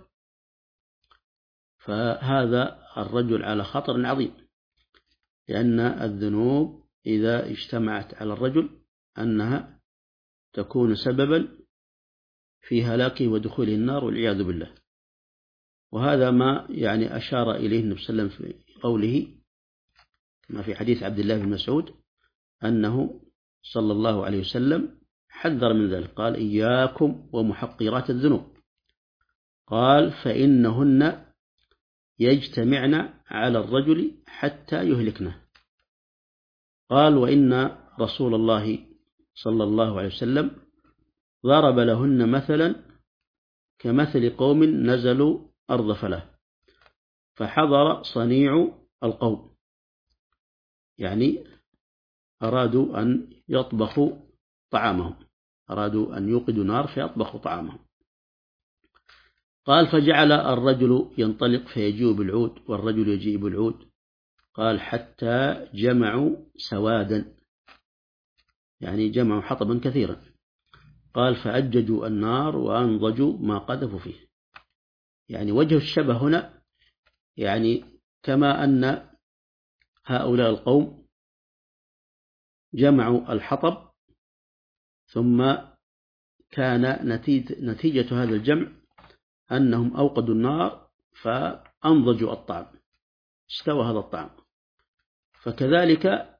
فهذا الرجل على خطر عظيم. لأن الذنوب إذا اجتمعت على الرجل أنها تكون سببا في هلاكه ودخوله النار والعياذ بالله. وهذا ما يعني أشار إليه النبي صلى الله عليه وسلم في قوله ما في حديث عبد الله بن مسعود أنه صلى الله عليه وسلم حذر من ذلك. قال إياكم ومحقرات الذنوب. قال فإنهن يجتمعن على الرجل حتى يهلكنه. قال وإن رسول الله صلى الله عليه وسلم ضرب لهن مثلا كمثل قوم نزلوا أرض فلاة فحضر صنيع القوم. يعني أرادوا أن يطبخوا طعامهم أرادوا أن يوقدوا نار فيطبخوا طعامهم. قال فجعل الرجل ينطلق فيجيء بالعود والرجل يجيء بالعود. قال حتى جمعوا سوادا يعني جمعوا حطبا كثيرا. قال فأججوا النار وأنضجوا ما قذفوا فيه. يعني وجه الشبه هنا يعني كما أن هؤلاء القوم جمعوا الحطب ثم كان نتيجة هذا الجمع أنهم أوقدوا النار فأنضجوا الطعام، استوى هذا الطعام. فكذلك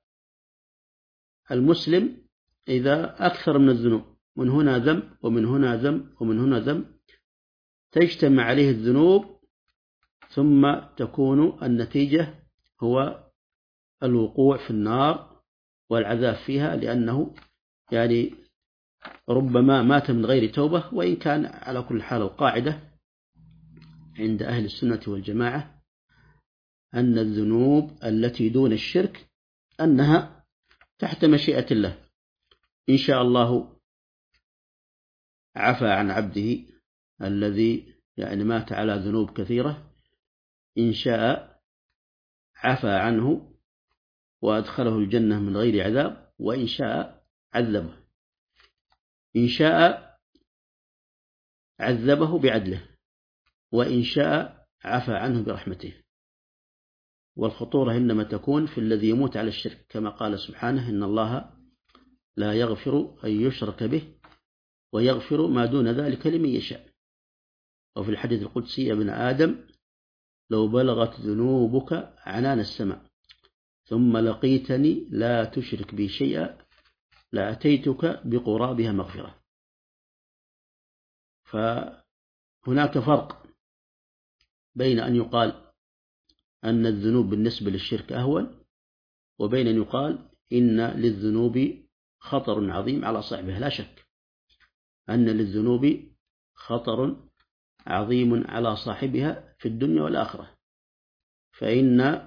المسلم إذا أكثر من الذنوب، من هنا ذنب ومن هنا ذنب ومن هنا ذنب، تجتمع عليه الذنوب ثم تكون النتيجة هو الوقوع في النار والعذاب فيها، لأنه يعني ربما مات من غير توبة. وإن كان على كل حال القاعدة عند أهل السنة والجماعة أن الذنوب التي دون الشرك أنها تحت مشيئة الله، إن شاء الله عفى عن عبده الذي يعني مات على ذنوب كثيرة، إن شاء عفى عنه وأدخله الجنة من غير عذاب، وإن شاء عذبه، إن شاء عذبه بعدله، وإن شاء عفى عنه برحمته. والخطورة إنما تكون في الذي يموت على الشرك، كما قال سبحانه: إن الله لا يغفر أن يشرك به ويغفر ما دون ذلك لمن يشاء. وفي الحديث القدسي: يا ابن آدم لو بلغت ذنوبك عنان السماء ثم لقيتني لا تشرك بي شيئا لأتيتك بقرابها مغفرة. فهناك فرق بين أن يقال أن الذنوب بالنسبة للشرك أهون، وبين أن يقال إن للذنوب خطر عظيم على صاحبها. لا شك أن للذنوب خطر عظيم على صاحبها في الدنيا والآخرة. فإن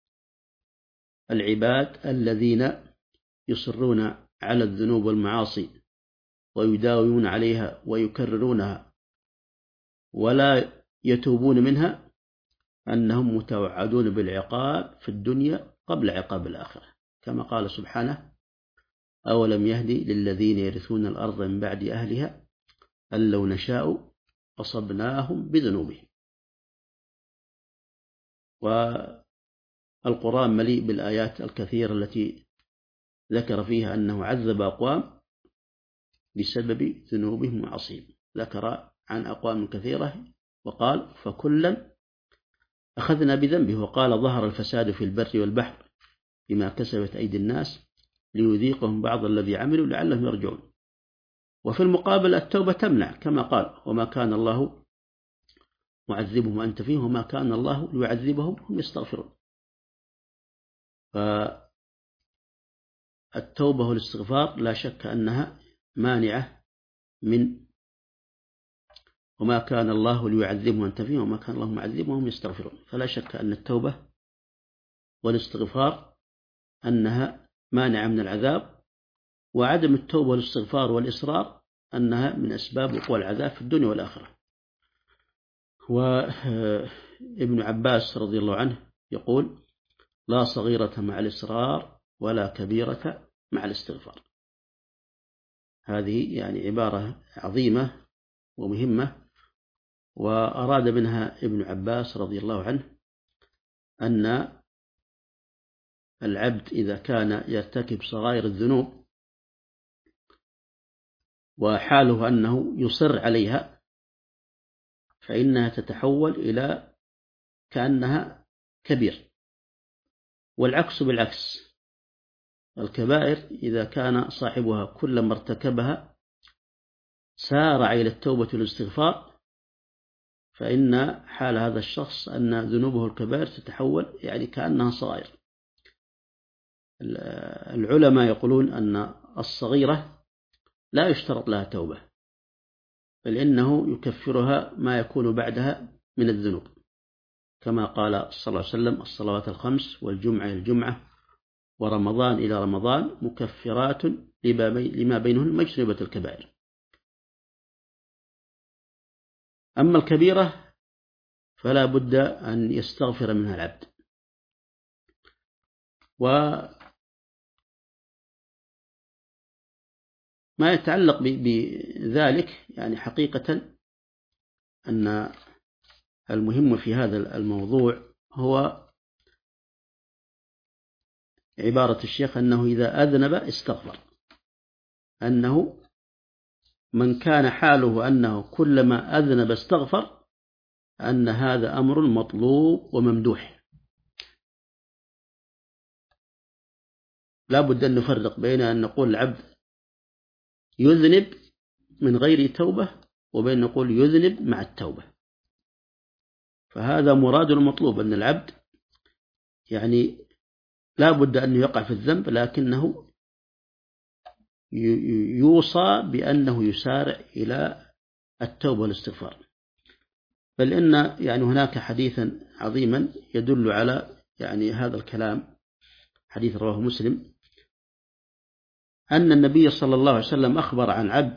العباد الذين يصرون على الذنوب والمعاصي ويداومون عليها ويكررونها ولا يتوبون منها أنهم متوعدون بالعقاب في الدنيا قبل عقاب الآخرة، كما قال سبحانه: أولم يهدي للذين يرثون الأرض من بعد أهلها أن لو نشاء أصبناهم بذنوبهم. والقرآن مليء بالآيات الكثيرة التي ذكر فيها أنه عذب أقوام بسبب ذنوبهم وعصيهم. ذكر عن أقوام كثيرة وقال: فكلا أخذنا بذنبه، وقال: ظهر الفساد في البر والبحر بما كسبت أيدي الناس ليذيقهم بعض الذي عملوا لعلهم يرجعون. وفي المقابل التوبة تمنع، كما قال: وما كان الله معذبهم وأنت فيهم وما كان الله ليعذبهم هم يستغفرون. فالتوبة والاستغفار لا شك أنها مانعة من وما كان الله ليعذبهم وأنت فيهم وما كان الله معذبهم وهم يستغفرون. فلا شك أن التوبة والاستغفار أنها مانعة من العذاب، وعدم التوبة والاستغفار والإصرار أنها من أسباب وقوع العذاب في الدنيا والآخرة. وابن عباس رضي الله عنه يقول: لا صغيرة مع الإصرار ولا كبيرة مع الاستغفار. هذه يعني عبارة عظيمة ومهمة، وأراد منها ابن عباس رضي الله عنه أن العبد إذا كان يرتكب صغائر الذنوب وحاله أنه يصر عليها فإنها تتحول إلى كأنها كبير، والعكس بالعكس. الكبائر إذا كان صاحبها كلما ارتكبها سارع إلى التوبة والاستغفار فإن حال هذا الشخص أن ذنوبه الكبائر تتحول يعني كأنها صغائر. العلماء يقولون أن الصغيرة لا يشترط لها توبة، بل إنه يكفرها ما يكون بعدها من الذنوب، كما قال صلى الله عليه وسلم: الصلوات الخمس والجمعة إلى الجمعة ورمضان إلى رمضان مكفرات لما بينهن مجتنبة الكبائر. أما الكبيرة فلا بد أن يستغفر منها العبد. وما يتعلق بذلك يعني حقيقة أن المهم في هذا الموضوع هو عبارة الشيخ أنه إذا أذنب استغفر، أنه من كان حاله أنه كلما أذنب استغفر أن هذا أمر مطلوب وممدوح. لا بد أن نفرق بين أن نقول العبد يذنب من غير توبة وبين نقول يذنب مع التوبة. فهذا مراد المطلوب، أن العبد يعني لا بد أن يقع في الذنب، لكنه يوصى بأنه يسارع إلى التوبة والاستغفار. بل إن يعني هناك حديثا عظيما يدل على يعني هذا الكلام، حديث رواه مسلم، أن النبي صلى الله عليه وسلم أخبر عن عبد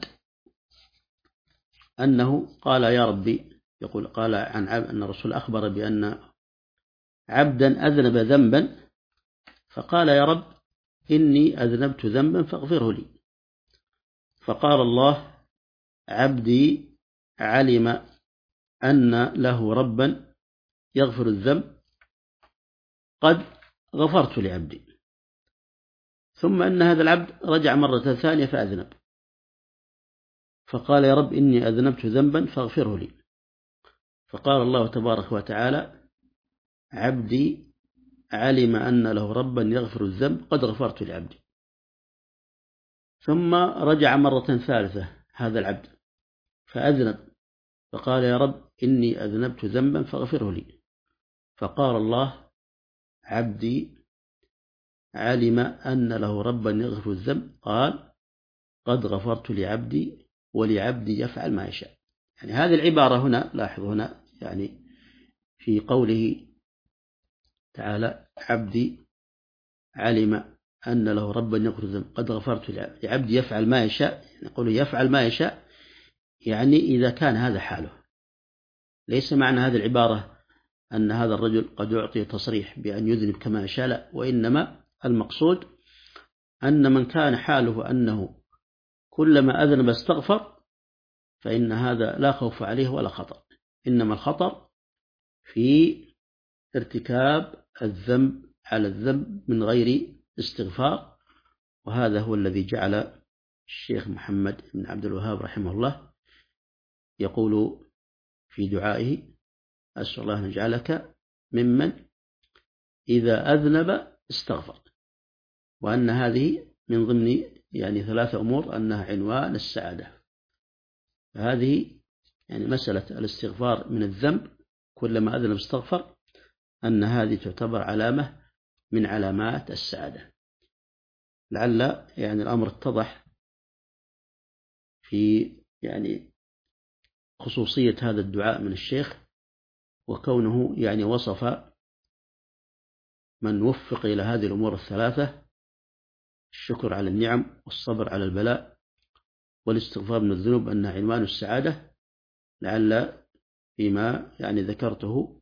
أنه قال يا ربي، يقول قال عن عبد أن الرسول أخبر بأن عبدا أذنب ذنبا فقال يا رب إني أذنبت ذنبا فاغفره لي. فقال الله عبدي علم أن له ربا يغفر الذنب قد غفرت لعبدي. ثم أن هذا العبد رجع مرة ثانية فأذنب فقال يا رب إني أذنبت ذنبا فاغفره لي. فقال الله تبارك وتعالى عبدي علم أن له ربا يغفر الذنب قد غفرت لعبدي. ثم رجع مرة ثالثة هذا العبد فأذنب فقال يا رب إني أذنبت ذنبا فاغفره لي. فقال الله عبدي علم أن له ربا يغفر الذنب قال قد غفرت لعبدي ولعبدي يفعل ما يشاء. يعني هذه العبارة هنا، لاحظ هنا يعني في قوله تعالى عبدي علم أن له ربا يغفر الذنب قد غفرت لعبدي يفعل ما يشاء، نقول يفعل ما يشاء يعني إذا كان هذا حاله. ليس معنى هذه العبارة أن هذا الرجل قد يعطي تصريح بأن يذنب كما يشاء، لا، وإنما المقصود أن من كان حاله أنه كلما أذنب استغفر فإن هذا لا خوف عليه ولا خطر، إنما الخطر في ارتكاب الذنب على الذنب من غير استغفار. وهذا هو الذي جعل الشيخ محمد بن عبد الوهاب رحمه الله يقول في دعائه أسأل الله أن يجعلك ممن إذا أذنب استغفر، وأن هذه من ضمن يعني ثلاثة أمور أنها عنوان السعادة. فهذه يعني مسألة الاستغفار من الذنب كلما أذنب استغفر، أن هذه تعتبر علامة من علامات السعادة. لعل يعني الأمر اتضح في يعني خصوصية هذا الدعاء من الشيخ، وكونه يعني وصف من وفق إلى هذه الأمور الثلاثة: الشكر على النعم والصبر على البلاء والاستغفار من الذنوب، أنها عنوان السعادة. لعل فيما يعني ذكرته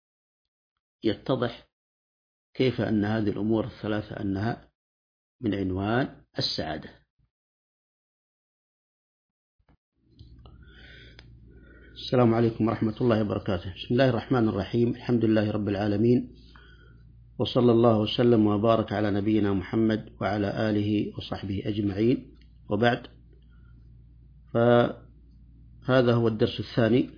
يتضح كيف أن هذه الأمور الثلاثة أنها من عنوان السعادة. السلام عليكم ورحمة الله وبركاته. بسم الله الرحمن الرحيم، الحمد لله رب العالمين، وصلى الله وسلم وبارك على نبينا محمد وعلى آله وصحبه أجمعين، وبعد. فهذا هو الدرس الثاني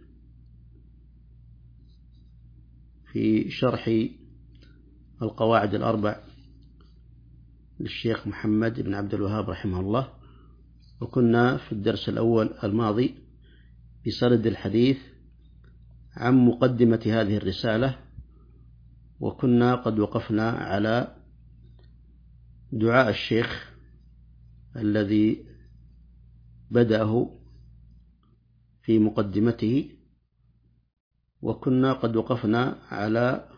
في شرح القواعد الأربع للشيخ محمد بن عبد الوهاب رحمه الله. وكنا في الدرس الأول الماضي بسرد الحديث عن مقدمة هذه الرسالة، وكنا قد وقفنا على دعاء الشيخ الذي بدأه في مقدمته، وكنا قد وقفنا على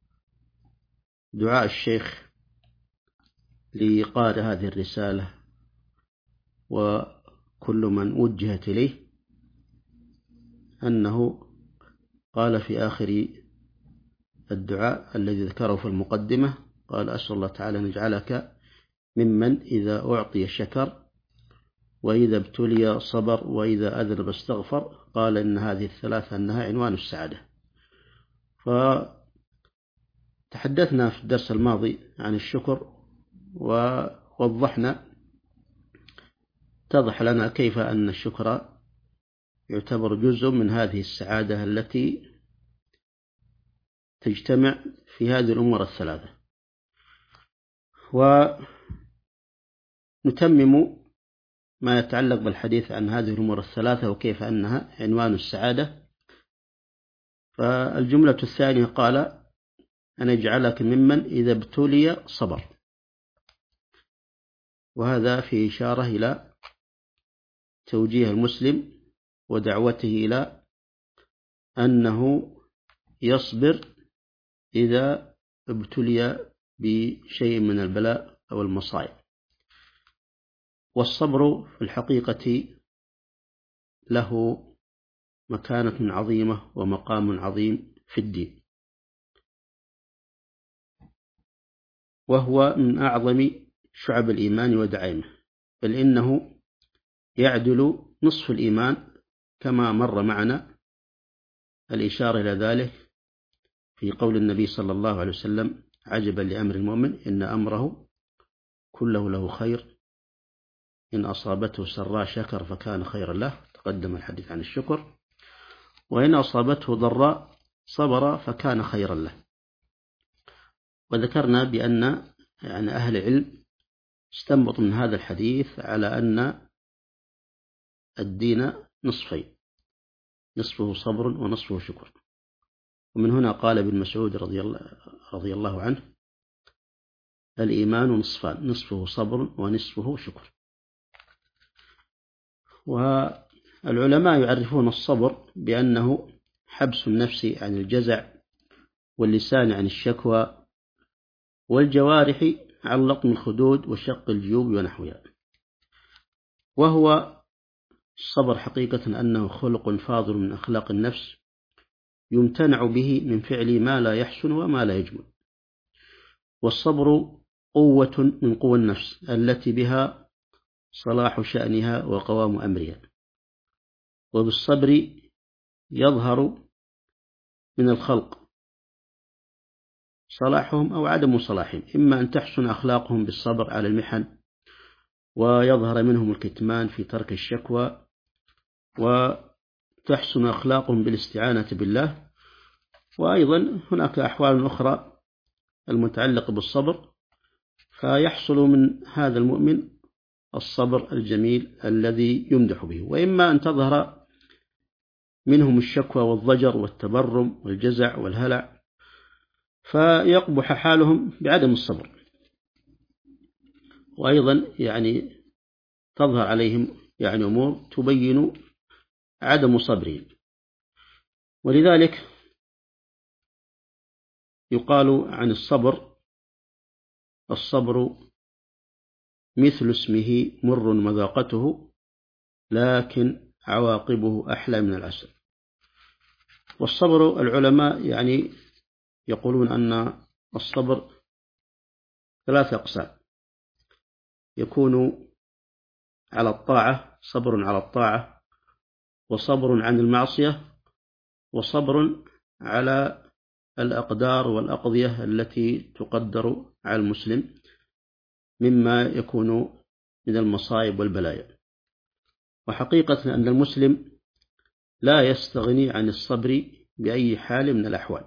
دعاء الشيخ لقارئ هذه الرسالة وكل من وجهت إليه، أنه قال في آخر الدعاء الذي ذكره في المقدمة، قال أسأل الله تعالى أن يجعلك ممن إذا أعطي شكر وإذا ابتلي صبر وإذا أذنب استغفر. قال إن هذه الثلاثة أنها عنوان السعادة. فتحدثنا في الدرس الماضي عن الشكر، ووضحنا اتضح لنا كيف أن الشكر يعتبر جزء من هذه السعادة التي تجتمع في هذه الأمور الثلاثة. ونتمم ما يتعلق بالحديث عن هذه الأمور الثلاثة وكيف أنها عنوان السعادة. فالجملة الثانية قال أن يجعلك ممن إذا ابتلي صبر، وهذا في إشارة إلى توجيه المسلم ودعوته إلى أنه يصبر إذا ابتلي بشيء من البلاء أو المصائب. والصبر في الحقيقة له مكانة عظيمة ومقام عظيم في الدين، وهو من أعظم شعب الإيمان ودعائمه، بل إنه يعدل نصف الإيمان كما مر معنا الإشارة إلى ذلك في قول النبي صلى الله عليه وسلم: عجبا لأمر المؤمن إن أمره كله له خير، إن أصابته سراء شكر فكان خيرا له، تقدم الحديث عن الشكر، وإن أصابته ضراء صبر فكان خيرا له. وذكرنا بأن يعني أهل العلم استنبط من هذا الحديث على أن الدين نصفين، نصفه صبر ونصفه شكر. ومن هنا قال ابن مسعود رضي الله, رضي الله عنه: الإيمان نصفان، نصفه صبر ونصفه شكر. والعلماء يعرفون الصبر بأنه حبس النفس عن الجزع، واللسان عن الشكوى، والجوارح عن لطم الخدود وشق الجيوب ونحوها. وهو الصبر حقيقة أنه خلق فاضل من أخلاق النفس يمتنع به من فعل ما لا يحسن وما لا يجمل. والصبر قوة من قوى النفس التي بها صلاح شأنها وقوام أمرها. وبالصبر يظهر من الخلق صلاحهم أو عدم صلاحهم، إما أن تحسن أخلاقهم بالصبر على المحن، ويظهر منهم الكتمان في ترك الشكوى، وتحسن أخلاقهم بالاستعانة بالله. وأيضا هناك أحوال أخرى المتعلقة بالصبر، فيحصل من هذا المؤمن الصبر الجميل الذي يمدح به. وإما أن تظهر منهم الشكوى والضجر والتبرم والجزع والهلع، فيقبح حالهم بعدم الصبر. وأيضا يعني تظهر عليهم يعني أمور تبين عدم صبرهم. ولذلك يقال عن الصبر: الصبر مثل اسمه مر مذاقته، لكن عواقبه أحلى من العسل. والصبر العلماء يعني يقولون أن الصبر ثلاثة أقسام: يكون على الطاعة، صبر على الطاعة، وصبر عن المعصية، وصبر على الأقدار والأقضية التي تقدر على المسلم مما يكون من المصائب والبلايا. وحقيقة أن المسلم لا يستغني عن الصبر بأي حال من الأحوال.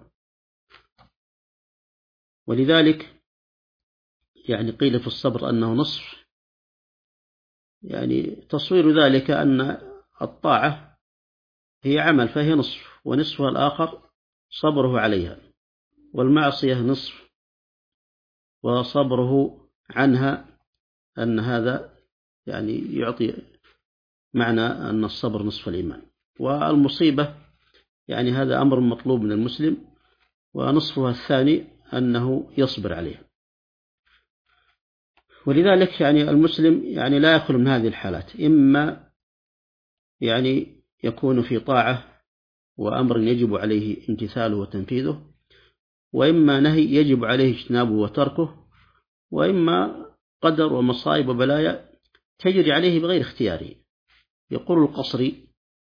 ولذلك يعني قيل في الصبر أنه نصف، يعني تصوير ذلك أن الطاعة هي عمل فهي نصف، ونصفها الآخر صبره عليها، والمعصية نصف وصبره عنها، أن هذا يعني يعطي معنى أن الصبر نصف الإيمان. والمصيبة يعني هذا أمر مطلوب من المسلم، ونصفها الثاني أنه يصبر عليها. ولذلك يعني المسلم يعني لا يخلو من هذه الحالات: إما يعني يكون في طاعة وأمر يجب عليه امتثاله وتنفيذه، وإما نهي يجب عليه اجتنابه وتركه، وإما قدر ومصائب وبلايا تجري عليه بغير اختياره. يقول القصري: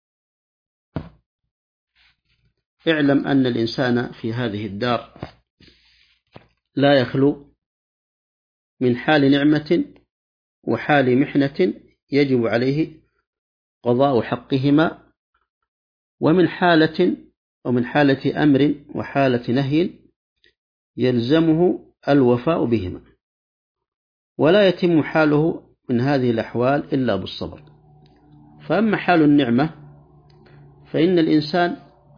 اعلم أن الإنسان في هذه الدار لا يخلو من حال نعمة وحال محنة يجب عليه قضاء حقهما، ومن حالة ومن حالة أمر وحالة نهي يلزمه الوفاء بهما، ولا يتم حاله من هذه الأحوال إلا بالصبر. فأما حال النعمة فإن الإنسان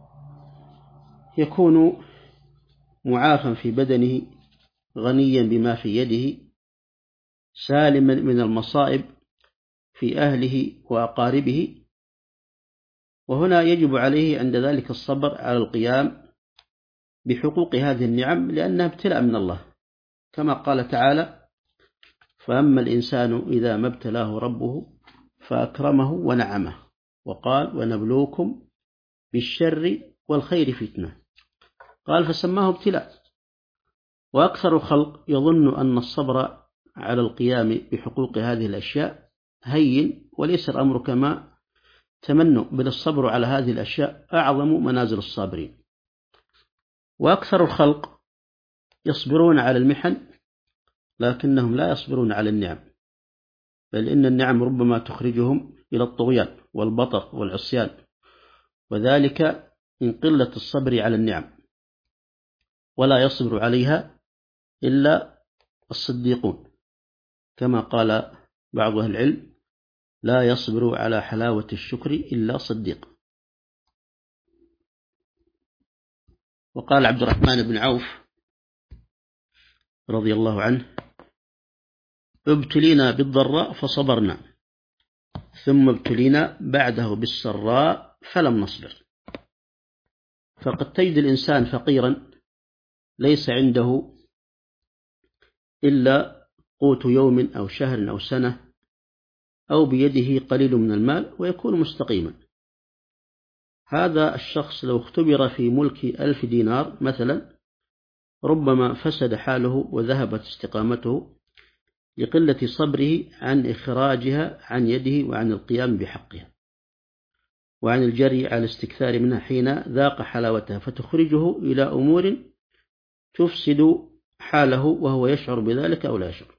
يكون معافى في بدنه، غنيا بما في يده، سالما من المصائب في أهله وأقاربه، وهنا يجب عليه عند ذلك الصبر على القيام بحقوق هذه النعم، لأنها ابتلاء من الله، كما قال تعالى: فأما الإنسان إذا ما ابتلاه ربه فأكرمه ونعمه، وقال: ونبلوكم بالشر والخير فتنة. قال فسماه ابتلاء. وأكثر الخلق يظن أن الصبر على القيام بحقوق هذه الأشياء هين، وليس الأمر كما تمنوا، بل الصبر على هذه الأشياء أعظم منازل الصابرين. وأكثر الخلق يصبرون على المحن لكنهم لا يصبرون على النعم، بل إن النعم ربما تخرجهم إلى الطغيان والبطر والعصيان، وذلك من قلة الصبر على النعم. ولا يصبر عليها إلا الصديقون، كما قال بعض أهل العلم: لا يصبر على حلاوة الشكر إلا صديق. وقال عبد الرحمن بن عوف رضي الله عنه: ابتلينا بالضراء فصبرنا، ثم ابتلينا بعده بالسراء فلم نصبر. فقد تجد الإنسان فقيرا ليس عنده إلا قوت يوم أو شهر أو سنة، أو بيده قليل من المال ويكون مستقيما. هذا الشخص لو اختبر في ملك ألف دينار مثلا ربما فسد حاله وذهبت استقامته لقلة صبره عن إخراجها عن يده وعن القيام بحقها، وعن الجري على الاستكثار منها حين ذاق حلاوتها، فتخرجه إلى أمور تفسد حاله وهو يشعر بذلك أو لا يشعر.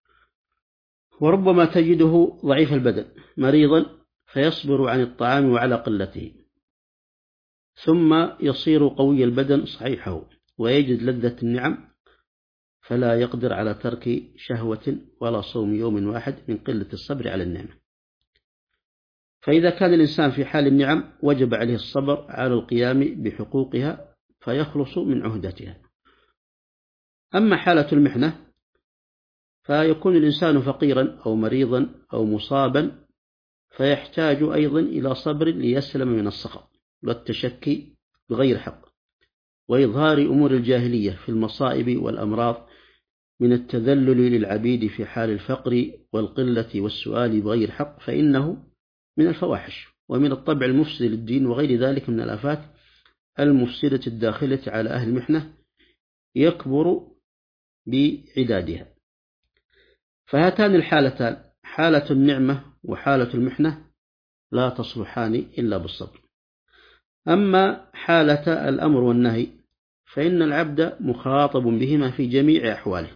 وربما تجده ضعيف البدن مريضا فيصبر عن الطعام وعلى قلته، ثم يصير قوي البدن صحيحه ويجد لذة النعم فلا يقدر على ترك شهوة ولا صوم يوم واحد من قلة الصبر على النعمة. فإذا كان الإنسان في حال النعم وجب عليه الصبر على القيام بحقوقها فيخلص من عهدتها. أما حالة المحنة فيكون الإنسان فقيرا أو مريضا أو مصابا، فيحتاج أيضا إلى صبر ليسلم من السخط والتشكي بغير حق، وإظهار أمور الجاهلية في المصائب والأمراض من التذلل للعبيد في حال الفقر والقلة والسؤال بغير حق، فإنه من الفواحش ومن الطبع المفسد للدين، وغير ذلك من الآفات المفسدة الداخلة على أهل المحنة يكبر بعدادها. فهاتان الحالتان، حالة النعمة وحالة المحنة، لا تصلحان إلا بالصبر. أما حالة الأمر والنهي فإن العبد مخاطب بهما في جميع أحواله،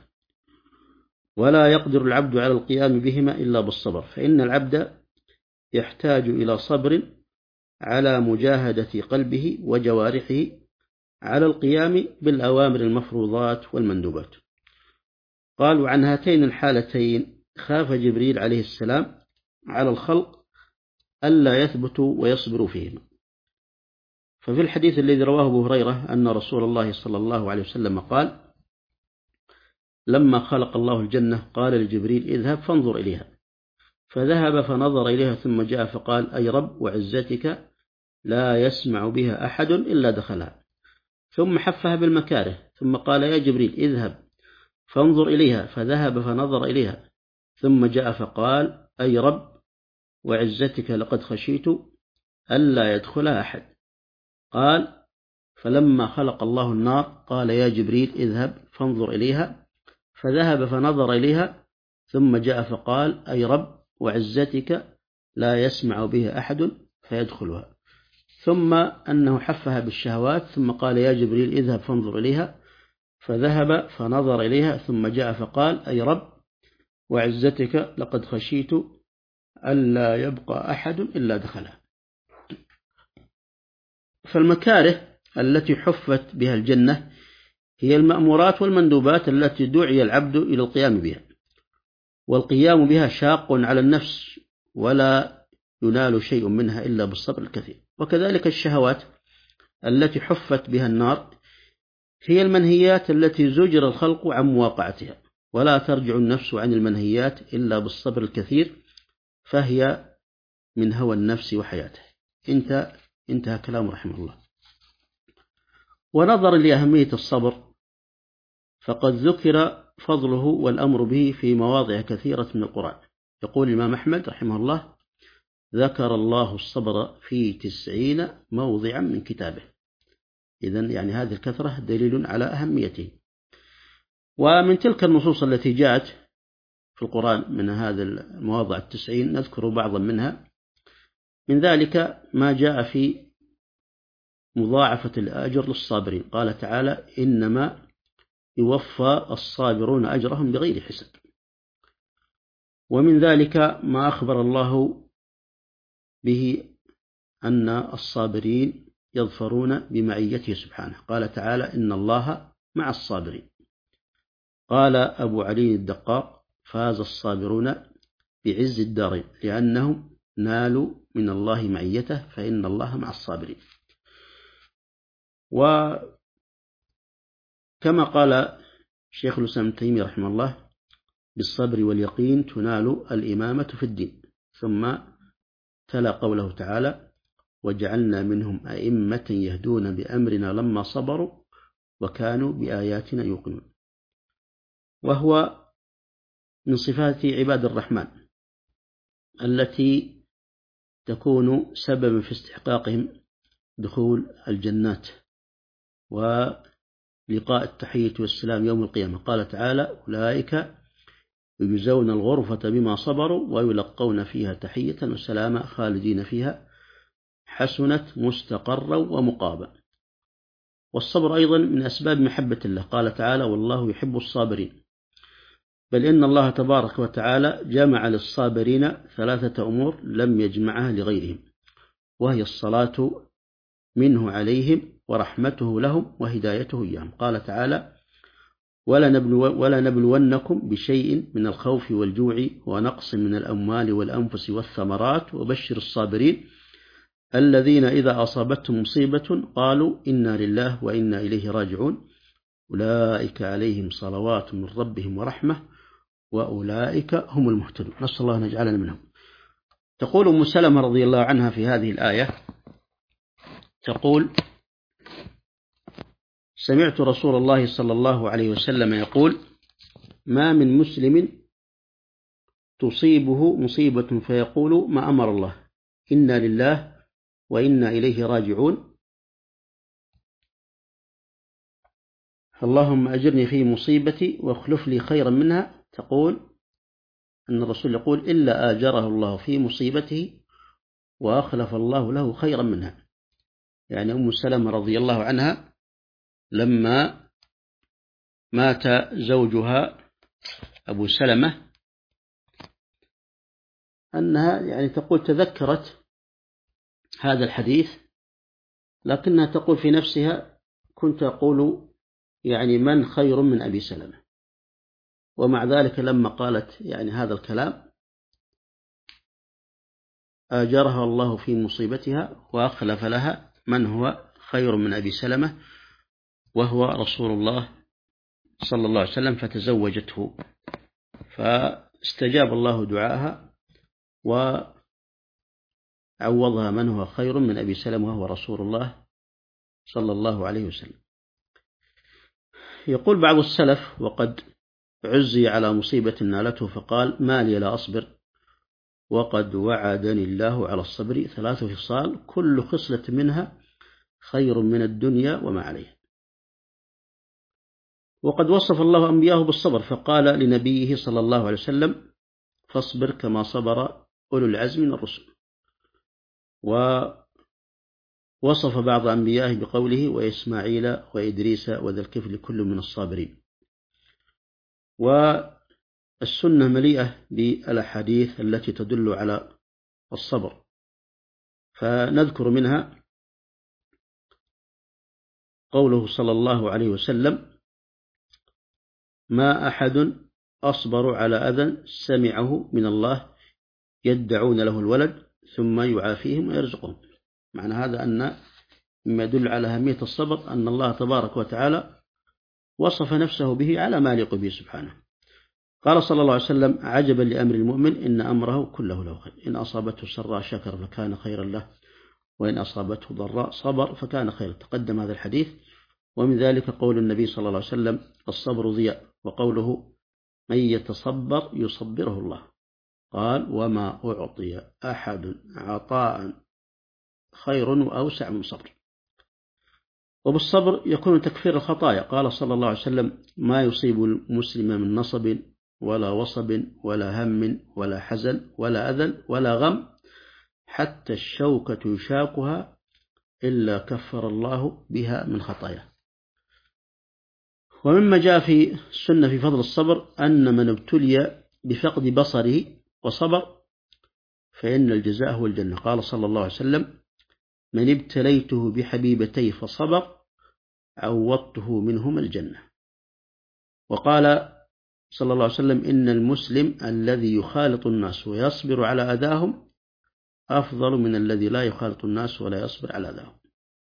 ولا يقدر العبد على القيام بهما إلا بالصبر، فإن العبد يحتاج إلى صبر على مجاهدة قلبه وجوارحه على القيام بالأوامر المفروضات والمندوبات. قالوا عن هاتين الحالتين خاف جبريل عليه السلام على الخلق ألا يثبتوا ويصبروا فيهما. ففي الحديث الذي رواه أبو هريرة أن رسول الله صلى الله عليه وسلم قال: لما خلق الله الجنة قال لجبريل: اذهب فانظر إليها، فذهب فنظر إليها ثم جاء فقال: أي رب وعزتك لا يسمع بها أحد إلا دخلها، ثم حفها بالمكاره، ثم قال: يا جبريل اذهب فانظر إليها، فذهب فنظر إليها ثم جاء فقال: أي رب وعزتك لقد خشيت ألا يدخلها أحد. قال: فلما خلق الله النار قال: يا جبريل اذهب فانظر إليها، فذهب فنظر إليها ثم جاء فقال: أي رب وعزتك لا يسمع بها أحد فيدخلها. ثم أنه حفها بالشهوات ثم قال: يا جبريل اذهب فانظر إليها، فذهب فنظر إليها ثم جاء فقال: أي رب وعزتك لقد خشيت ألا يبقى أحد إلا دخلها. فالمكاره التي حفت بها الجنة هي المأمورات والمندوبات التي دعي العبد إلى القيام بها، والقيام بها شاق على النفس ولا ينال شيء منها إلا بالصبر الكثير. وكذلك الشهوات التي حفت بها النار هي المنهيات التي زجر الخلق عن مواقعتها، ولا ترجع النفس عن المنهيات إلا بالصبر الكثير، فهي من هوى النفس وحياته. انتهى, انتهى كلام رحمه الله. ونظرا لأهمية الصبر فقد ذكر فضله والأمر به في مواضع كثيرة من القرآن. يقول الإمام أحمد رحمه الله: ذكر الله الصبر في تسعين موضعا من كتابه. إذن يعني هذه الكثرة دليل على أهميته. ومن تلك النصوص التي جاءت في القرآن من هذا المواضع التسعين نذكر بعضا منها. من ذلك ما جاء في مضاعفة الأجر للصابرين. قال تعالى: إنما يوفى الصابرون أجرهم بغير حساب. ومن ذلك ما أخبر الله به أن الصابرين يظفرون بمعيته سبحانه. قال تعالى: إن الله مع الصابرين. قال أبو علي الدقاق: فاز الصابرون بعز الدارين لأنهم نالوا من الله معيته، فإن الله مع الصابرين. وكما قال شيخ الإسلام ابن تيمية رحمه الله: بالصبر واليقين تنال الإمامة في الدين. ثم تلا قوله تعالى: وجعلنا منهم أئمة يهدون بأمرنا لما صبروا وكانوا بآياتنا يوقنون. وهو من صفات عباد الرحمن التي تكون سببا في استحقاقهم دخول الجنات ولقاء التحية والسلام يوم القيامة. قال تعالى: أولئك يجزون الغرفة بما صبروا ويلقون فيها تحية وسلاما خالدين فيها حسنت مستقرا ومقاما. والصبر أيضا من أسباب محبة الله. قال تعالى: والله يحب الصابرين. بل إن الله تبارك وتعالى جمع للصابرين ثلاثة أمور لم يجمعها لغيرهم، وهي الصلاة منه عليهم ورحمته لهم وهدايته إياهم. قال تعالى: ولا نبلونكم بشيء من الخوف والجوع ونقص من الأموال والأنفس والثمرات وبشر الصابرين الذين إذا أصابتهم مصيبة قالوا إنا لله وإنا إليه راجعون أولئك عليهم صلوات من ربهم ورحمة وأولئك هم المهتدون. نسأل الله أن يجعلنا منهم. تقول أم سلمة رضي الله عنها في هذه الآية، تقول: سمعت رسول الله صلى الله عليه وسلم يقول: ما من مسلم تصيبه مصيبة فيقول ما أمر الله إنا لله وإنا إليه راجعون اللهم أجرني في مصيبتي واخلف لي خيرا منها. تقول أن الرسول يقول: إلا آجره الله في مصيبته وأخلف الله له خيرا منها. يعني أم سلمة رضي الله عنها لما مات زوجها أبو سلمة أنها يعني تقول تذكرت هذا الحديث، لكنها تقول في نفسها: كنت أقول يعني من خير من أبي سلمة. ومع ذلك لما قالت يعني هذا الكلام آجرها الله في مصيبتها وأخلف لها من هو خير من أبي سلمة وهو رسول الله صلى الله عليه وسلم، فتزوجته، فاستجاب الله دعاءها وعوضها من هو خير من أبي سلمة وهو رسول الله صلى الله عليه وسلم. يقول بعض السلف: وقد عزي على مصيبة نالته فقال: ما لي لا أصبر وقد وعدني الله على الصبر ثلاث خصال كل خصلة منها خير من الدنيا وما عليها. وقد وصف الله أنبياه بالصبر فقال لنبيه صلى الله عليه وسلم: فاصبر كما صبر أولو العزم من الرسل. ووصف بعض أنبيائه بقوله: وإسماعيل وإدريس وذا الكفل كل من الصابرين. والسنة مليئة بالأحاديث التي تدل على الصبر، فنذكر منها قوله صلى الله عليه وسلم: ما أحد أصبر على أذى سمعه من الله يدعون له الولد ثم يعافيهم ويرزقهم. معنى هذا أن مما يدل على أهمية الصبر أن الله تبارك وتعالى وصف نفسه به على ما يليق به سبحانه. قال صلى الله عليه وسلم: عجبا لأمر المؤمن إن أمره كله له خير، إن أصابته سراء شكر فكان خيرا له، وإن أصابته ضراء صبر فكان خيرا. تقدم هذا الحديث. ومن ذلك قول النبي صلى الله عليه وسلم: الصبر ضياء، وقوله: من يتصبر يصبره الله. قال: وما أعطي أحد عطاء خير وأوسع من صبر. وبالصبر يكون تكفير الخطايا. قال صلى الله عليه وسلم: ما يصيب المسلم من نصب ولا وصب ولا هم ولا حزن ولا أذى ولا غم حتى الشوكة يشاكها إلا كفر الله بها من خطاياه. ومما جاء في السنة في فضل الصبر أن من ابتلي بفقد بصره وصبر فإن الجزاء هو الجنة. قال صلى الله عليه وسلم: من ابتليته بحبيبتي فصبر عوضته منهما الجنة. وقال صلى الله عليه وسلم: إن المسلم الذي يخالط الناس ويصبر على أذاهم أفضل من الذي لا يخالط الناس ولا يصبر على أذاهم.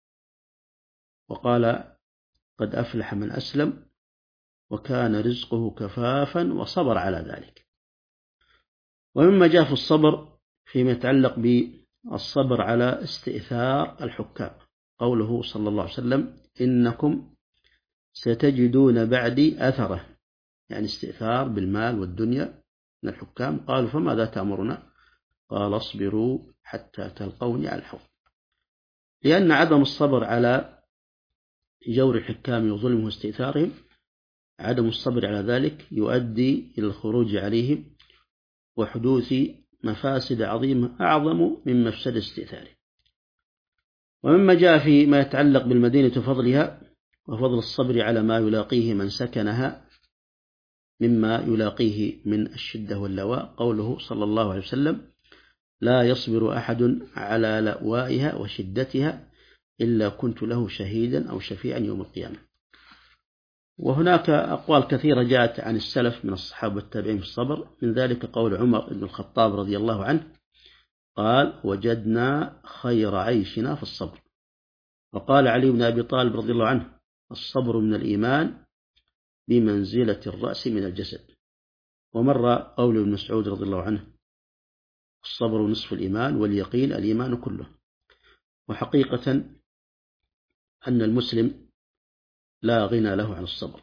وقال: قد أفلح من أسلم وكان رزقه كفافا وصبر على ذلك. ومما جاء في الصبر فيما يتعلق بالصبر على استئثار الحكام قوله صلى الله عليه وسلم: إنكم ستجدون بعدي أثره، يعني استئثار بالمال والدنيا من الحكام. قالوا: فماذا تأمرنا؟ قال: اصبروا حتى تلقوني على الحوض. لأن عدم الصبر على جور الحكام وظلمهم واستئثارهم، عدم الصبر على ذلك يؤدي إلى الخروج عليهم وحدوث مفاسد عظيمة أعظم من مفسد استئثاره. ومما جاء في ما يتعلق بالمدينة وفضلها وفضل الصبر على ما يلاقيه من سكنها مما يلاقيه من الشدة واللواء قوله صلى الله عليه وسلم: لا يصبر أحد على لأوائها وشدتها إلا كنت له شهيدا أو شفيعا يوم القيامة. وهناك أقوال كثيرة جاءت عن السلف من الصحابة والتابعين في الصبر، من ذلك قول عمر بن الخطاب رضي الله عنه قال: وجدنا خير عيشنا في الصبر. وقال علي بن أبي طالب رضي الله عنه: الصبر من الإيمان بمنزلة الرأس من الجسد. ومر قول ابن مسعود رضي الله عنه: الصبر نصف الإيمان واليقين الإيمان كله. وحقيقة أن المسلم لا غنى له عن الصبر.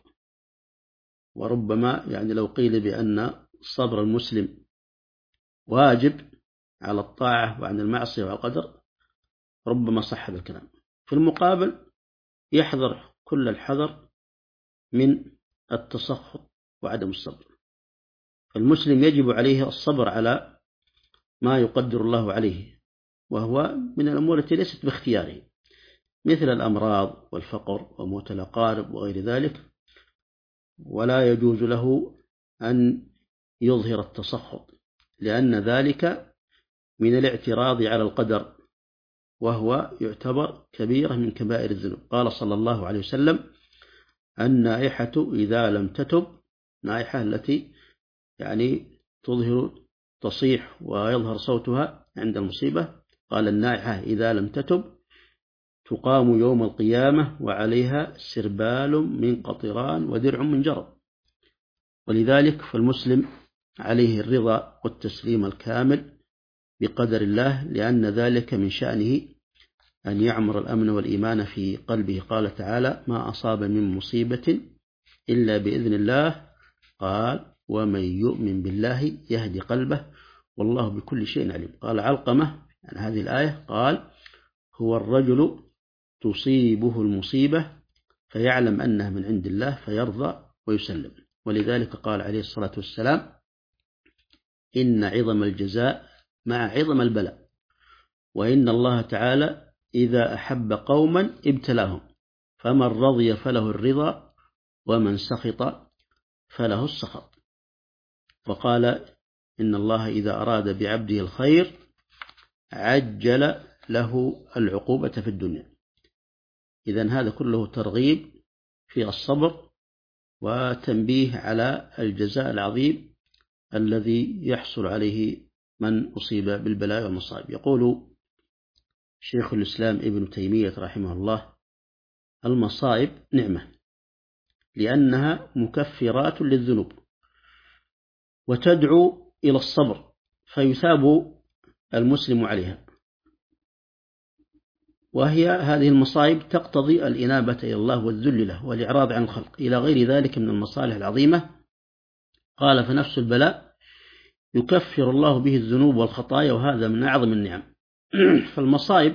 وربما يعني لو قيل بأن صبر المسلم واجب على الطاعة وعن المعصية والقدر ربما صح هذا الكلام. في المقابل يحذر كل الحذر من التسخط وعدم الصبر. فالمسلم يجب عليه الصبر على ما يقدر الله عليه، وهو من الأمور التي ليست باختياره، مثل الأمراض والفقر وموت الأقارب وغير ذلك. ولا يجوز له أن يظهر التسخط، لأن ذلك من الاعتراض على القدر، وهو يعتبر كبيرة من كبائر الذنوب. قال صلى الله عليه وسلم: النائحة إذا لم تتب، نائحة التي يعني تظهر تصيح ويظهر صوتها عند المصيبة، قال: النائحة إذا لم تتب تقام يوم القيامة وعليها سربال من قطران ودرع من جرب. ولذلك فالمسلم عليه الرضا والتسليم الكامل بقدر الله، لأن ذلك من شأنه أن يعمر الأمن والإيمان في قلبه. قال تعالى: ما أصاب من مصيبة إلا بإذن الله. قال: ومن يؤمن بالله يهدي قلبه والله بكل شيء عليم. قال علقمة عن هذه الآية قال: هو الرجل تصيبه المصيبة فيعلم أنها من عند الله فيرضى ويسلم. ولذلك قال عليه الصلاة والسلام: إن عظم الجزاء مع عظم البلاء، وإن الله تعالى إذا أحب قوما ابتلاهم، فمن رضي فله الرضا ومن سخط فله السخط. وقال: إن الله إذا أراد بعبده الخير عجل له العقوبة في الدنيا. إذن هذا كله ترغيب في الصبر وتنبيه على الجزاء العظيم الذي يحصل عليه من أصيب بالبلاء والمصائب. يقول شيخ الإسلام ابن تيمية رحمه الله: المصائب نعمة لأنها مكفرات للذنوب وتدعو إلى الصبر فيثاب المسلم عليها، وهي هذه المصائب تقتضي الإنابة إلى الله والذل له والإعراض عن الخلق إلى غير ذلك من المصالح العظيمة. قال: فنفس البلاء يكفر الله به الذنوب والخطايا، وهذا من أعظم النعم. فالمصائب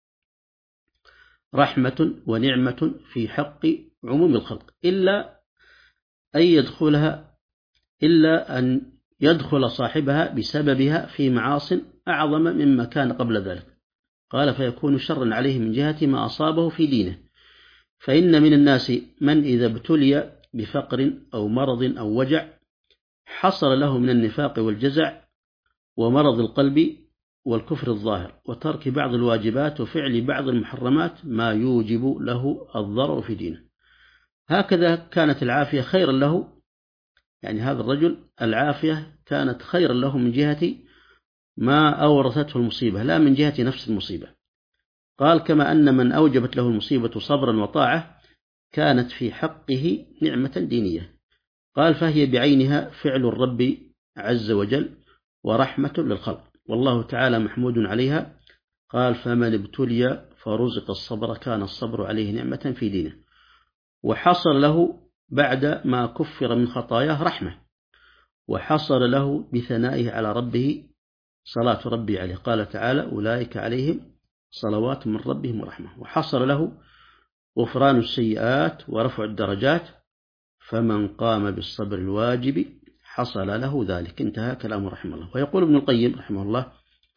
رحمة ونعمة في حق عموم الخلق، إلا أن يدخلها إلا أن يدخل صاحبها بسببها في معاصٍ أعظم مما كان قبل ذلك. قال: فيكون شرا عليه من جهة ما أصابه في دينه، فإن من الناس من إذا ابتلي بفقر أو مرض أو وجع حصل له من النفاق والجزع ومرض القلب والكفر الظاهر وترك بعض الواجبات وفعل بعض المحرمات ما يوجب له الضرر في دينه. هكذا كانت العافية خيرا له، يعني هذا الرجل العافية كانت خيرا له من جهة ما أورثته المصيبة لا من جهة نفس المصيبة. قال: كما أن من أوجبت له المصيبة صبرا وطاعة كانت في حقه نعمة دينية. قال: فهي بعينها فعل الرب عز وجل ورحمة للخلق، والله تعالى محمود عليها. قال: فمن ابتلي فرزق الصبر كان الصبر عليه نعمة في دينه، وحصل له بعد ما كفر من خطاياه رحمة، وحصل له بثنائه على ربه صلاة ربي عليه. قال تعالى: أولئك عليهم صلوات من ربهم ورحمة. وحصل له غفران السيئات ورفع الدرجات، فمن قام بالصبر الواجب حصل له ذلك. انتهى كلامه رحمه الله. ويقول ابن القيم رحمه الله: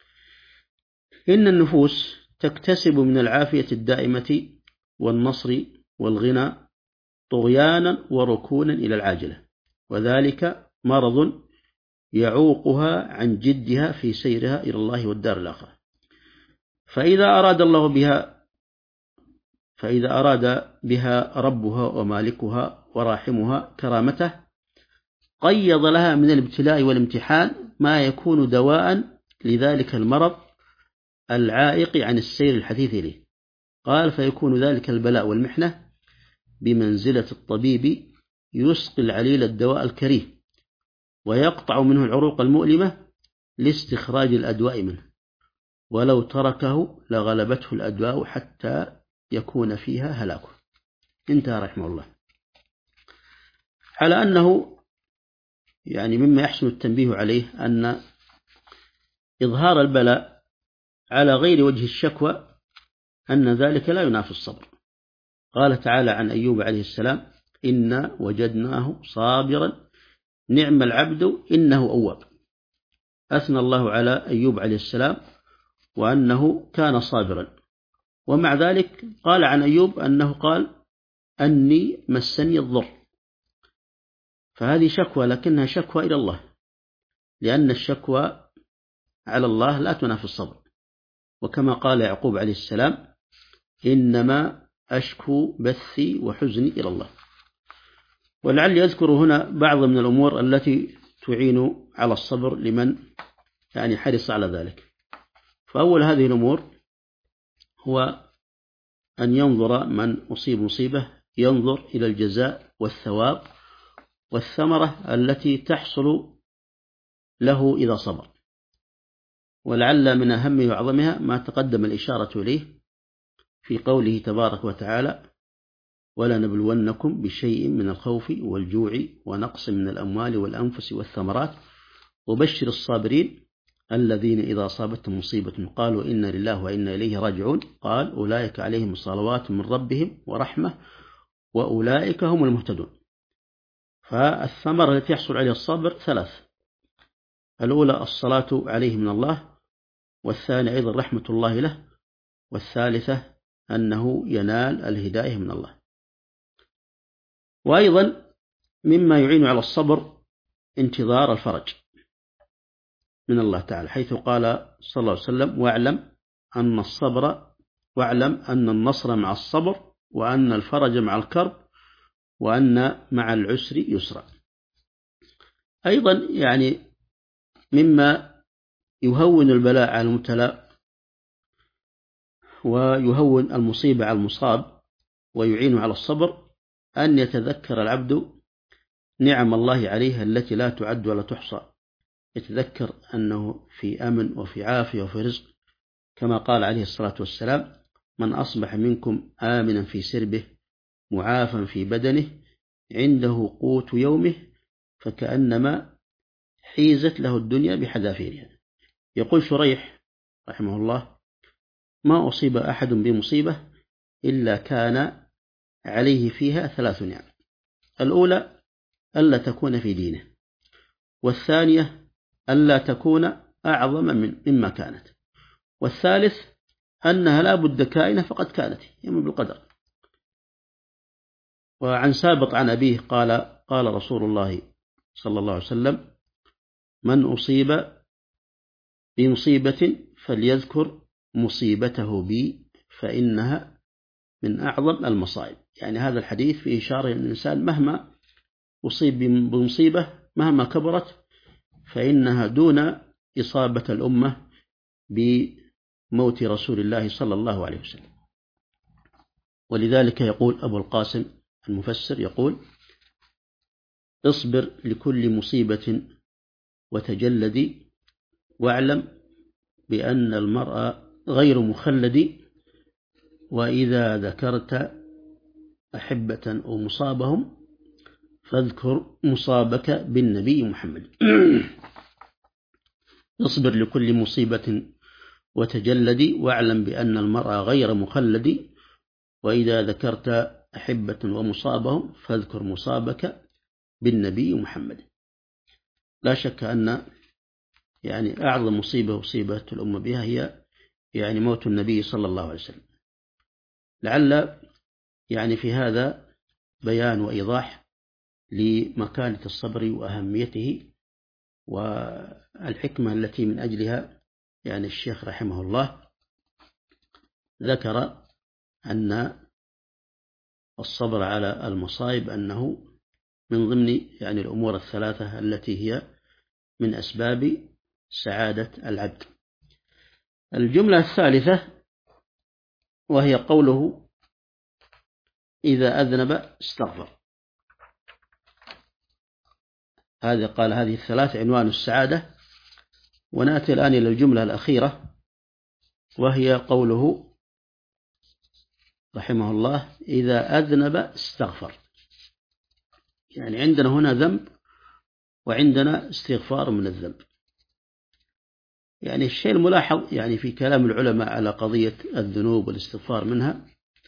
إن النفوس تكتسب من العافية الدائمة والنصر والغنى طغيانا وركونا إلى العاجلة، وذلك مرض يعوقها عن جدها في سيرها إلى الله والدار الآخرة. فإذا أراد الله بها فإذا أراد بها ربها ومالكها وراحمها كرامته قيض لها من الابتلاء والامتحان ما يكون دواء لذلك المرض العائق عن السير الحثيث إليه. قال: فيكون ذلك البلاء والمحنة بمنزلة الطبيب يسقي العليل الدواء الكريه ويقطع منه العروق المؤلمة لاستخراج الأدواء منه، ولو تركه لغلبته الأدواء حتى يكون فيها هلاكه. انتهى رحمه الله. على أنه يعني مما يحسن التنبيه عليه أن إظهار البلاء على غير وجه الشكوى أن ذلك لا ينافي الصبر. قال تعالى عن أيوب عليه السلام: إنا وجدناه صابرا نعم العبد إنه أواب. أثنى الله على أيوب عليه السلام وأنه كان صابرا، ومع ذلك قال عن أيوب أنه قال: أني مسني الضر. فهذه شكوى، لكنها شكوى إلى الله، لأن الشكوى على الله لا تنافي الصبر. وكما قال يعقوب عليه السلام: إنما أشكو بثي وحزني إلى الله. ولعل يذكر هنا بعض من الأمور التي تعين على الصبر لمن يعني حرص على ذلك. فأول هذه الأمور هو أن ينظر من أصيب مصيبة ينظر إلى الجزاء والثواب والثمرة التي تحصل له إذا صبر. ولعل من أهمه وأعظمها ما تقدم الإشارة إليه في قوله تبارك وتعالى: ولنبلونكم بشيء من الخوف والجوع ونقص من الأموال والأنفس والثمرات وبشر الصابرين الذين إذا أصابتهم مصيبة قالوا إنا لله وإنا إليه راجعون. قال: أولئك عليهم صلوات من ربهم ورحمة وأولئك هم المهتدون. فالثمرة التي يحصل عليها الصبر ثلاث: الأولى الصلاة عليه من الله، والثانية أيضا رحمة الله له، والثالثة أنه ينال الهداية من الله. وأيضا مما يعين على الصبر انتظار الفرج من الله تعالى، حيث قال صلى الله عليه وسلم: واعلم أن الصبر واعلم أن النصر مع الصبر وأن الفرج مع الكرب، وأن مع العسر يسرا. أيضا يعني مما يهون البلاء على المبتلى ويهون المصيبة على المصاب ويعين على الصبر أن يتذكر العبد نعم الله عليه التي لا تعد ولا تحصى، يتذكر أنه في أمن وفي عافية وفي رزق، كما قال عليه الصلاة والسلام: من أصبح منكم آمنا في سربه معافا في بدنه عنده قوت يومه فكأنما حيزت له الدنيا بحذافيرها. يقول شريح رحمه الله: ما أصيب أحد بمصيبة إلا كان عليه فيها ثلاث نعم: الأولى ألا تكون في دينه، والثانية ألا تكون أعظم من مما كانت، والثالث أنها لا بد كائنة فقد كانت، يمن بالقدر. وعن سابط عن أبيه قال: قال رسول الله صلى الله عليه وسلم: من أصيب بمصيبة فليذكر مصيبته بي فإنها من أعظم المصائب. يعني هذا الحديث فيه إشارة أن الإنسان مهما أصيب بمصيبة مهما كبرت فإنها دون إصابة الأمة بموت رسول الله صلى الله عليه وسلم. ولذلك يقول أبو القاسم المفسر يقول: اصبر لكل مصيبة وتجلد واعلم بأن المرء غير مخلد، وإذا ذكرت أحبة ومصابهم فاذكر مصابك بالنبي محمد. اصبر لكل مصيبة وتجلد واعلم بأن المرء غير مخلد، وإذا ذكرت أحبة ومصابهم فاذكر مصابك بالنبي محمد. لا شك أن يعني أعظم مصيبة أصيبت الأمة بها هي يعني موت النبي صلى الله عليه وسلم. لعل يعني في هذا بيان وإيضاح لمكانة الصبر وأهميته والحكمة التي من أجلها يعني الشيخ رحمه الله ذكر أن الصبر على المصائب أنه من ضمن يعني الأمور الثلاثة التي هي من أسباب سعادة العبد. الجملة الثالثة وهي قوله: إذا أذنب استغفر. هذا قال هذه الثلاث عنوان السعادة. ونأتي الآن إلى الجملة الأخيرة وهي قوله رحمه الله: إذا أذنب استغفر. يعني عندنا هنا ذنب وعندنا استغفار من الذنب. يعني الشيء الملاحظ يعني في كلام العلماء على قضية الذنوب والاستغفار منها،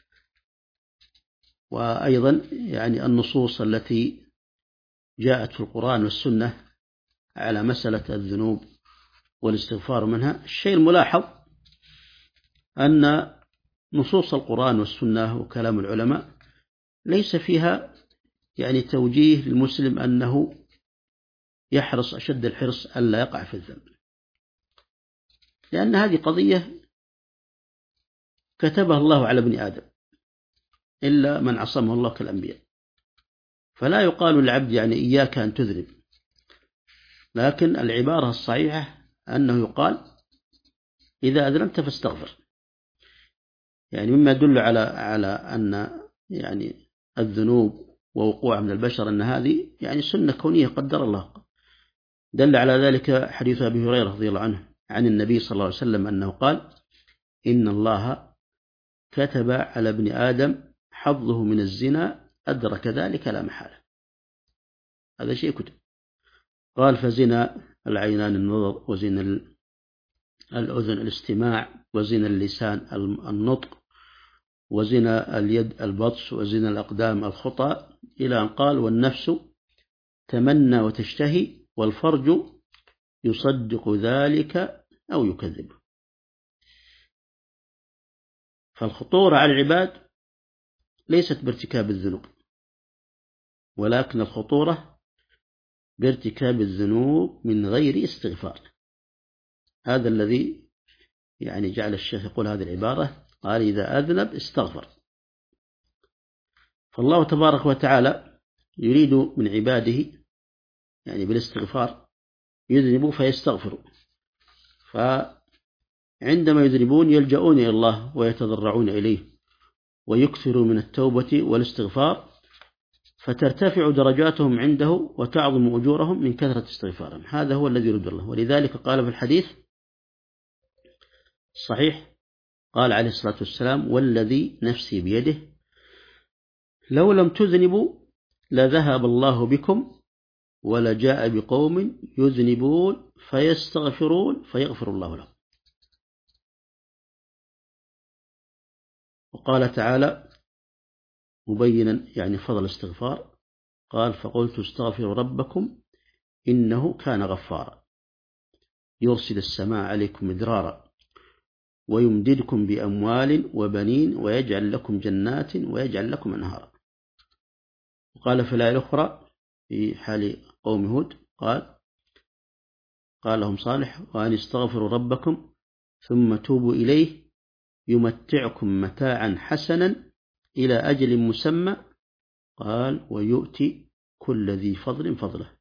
وأيضا يعني النصوص التي جاءت في القرآن والسنة على مسألة الذنوب والاستغفار منها، الشيء الملاحظ أن نصوص القرآن والسنة وكلام العلماء ليس فيها يعني توجيه للمسلم أنه يحرص أشد الحرص ألا يقع في الذنب، لأن هذه قضية كتبها الله على ابن آدم إلا من عصمه الله كالأنبياء. فلا يقال للعبد يعني إياك أن تذنب، لكن العبارة الصحيحة أنه يقال: إذا أذنبت فاستغفر. يعني مما يدل على على أن يعني الذنوب ووقوع من البشر أن هذه يعني سنة كونية قدر الله. دل على ذلك حديث أبي هريرة رضي الله عنه عن النبي صلى الله عليه وسلم أنه قال: إن الله كتب على ابن آدم حظه من الزنا أدرك ذلك لا محالة. هذا شيء كتب. قال: فزنا العينان النظر، وزنا الأذن الاستماع، وزنا اللسان النطق، وزنا اليد البطش، وزنا الأقدام الخطأ، إلى أن قال: والنفس تمنى وتشتهي، والفرج يصدق ذلك أو يكذبه. فالخطورة على العباد ليست بارتكاب الذنوب، ولكن الخطورة بارتكاب الذنوب من غير استغفار. هذا الذي يعني جعل الشيخ يقول هذه العبارة، قال: إذا أذنب استغفر. فالله تبارك وتعالى يريد من عباده يعني بالاستغفار يذنبوا فيستغفروا، فعندما يذنبون يلجؤون إلى الله ويتضرعون إليه ويكثروا من التوبة والاستغفار، فترتفع درجاتهم عنده وتعظم أجورهم من كثرة استغفارهم. هذا هو الذي يريد الله. ولذلك قال في الحديث الصحيح، قال عليه الصلاة والسلام: والذي نفسي بيده لو لم تذنبوا لذهب الله بكم ولجاء بقوم يذنبون فيستغفرون فيغفر الله لهم. وقال تعالى مبينا يعني فضل الاستغفار، قال: فقلت استغفروا ربكم إنه كان غفارا يرسل السماء عليكم مدرارا ويمددكم بأموال وبنين ويجعل لكم جنات ويجعل لكم أنهارا. وقال في الآية الأخرى في حال قوم هود، قال قال لهم صالح: وأن استغفروا ربكم ثم توبوا إليه يمتعكم متاعا حسنا إلى أجل مسمى، قال: ويؤتي كل ذي فضل فضله.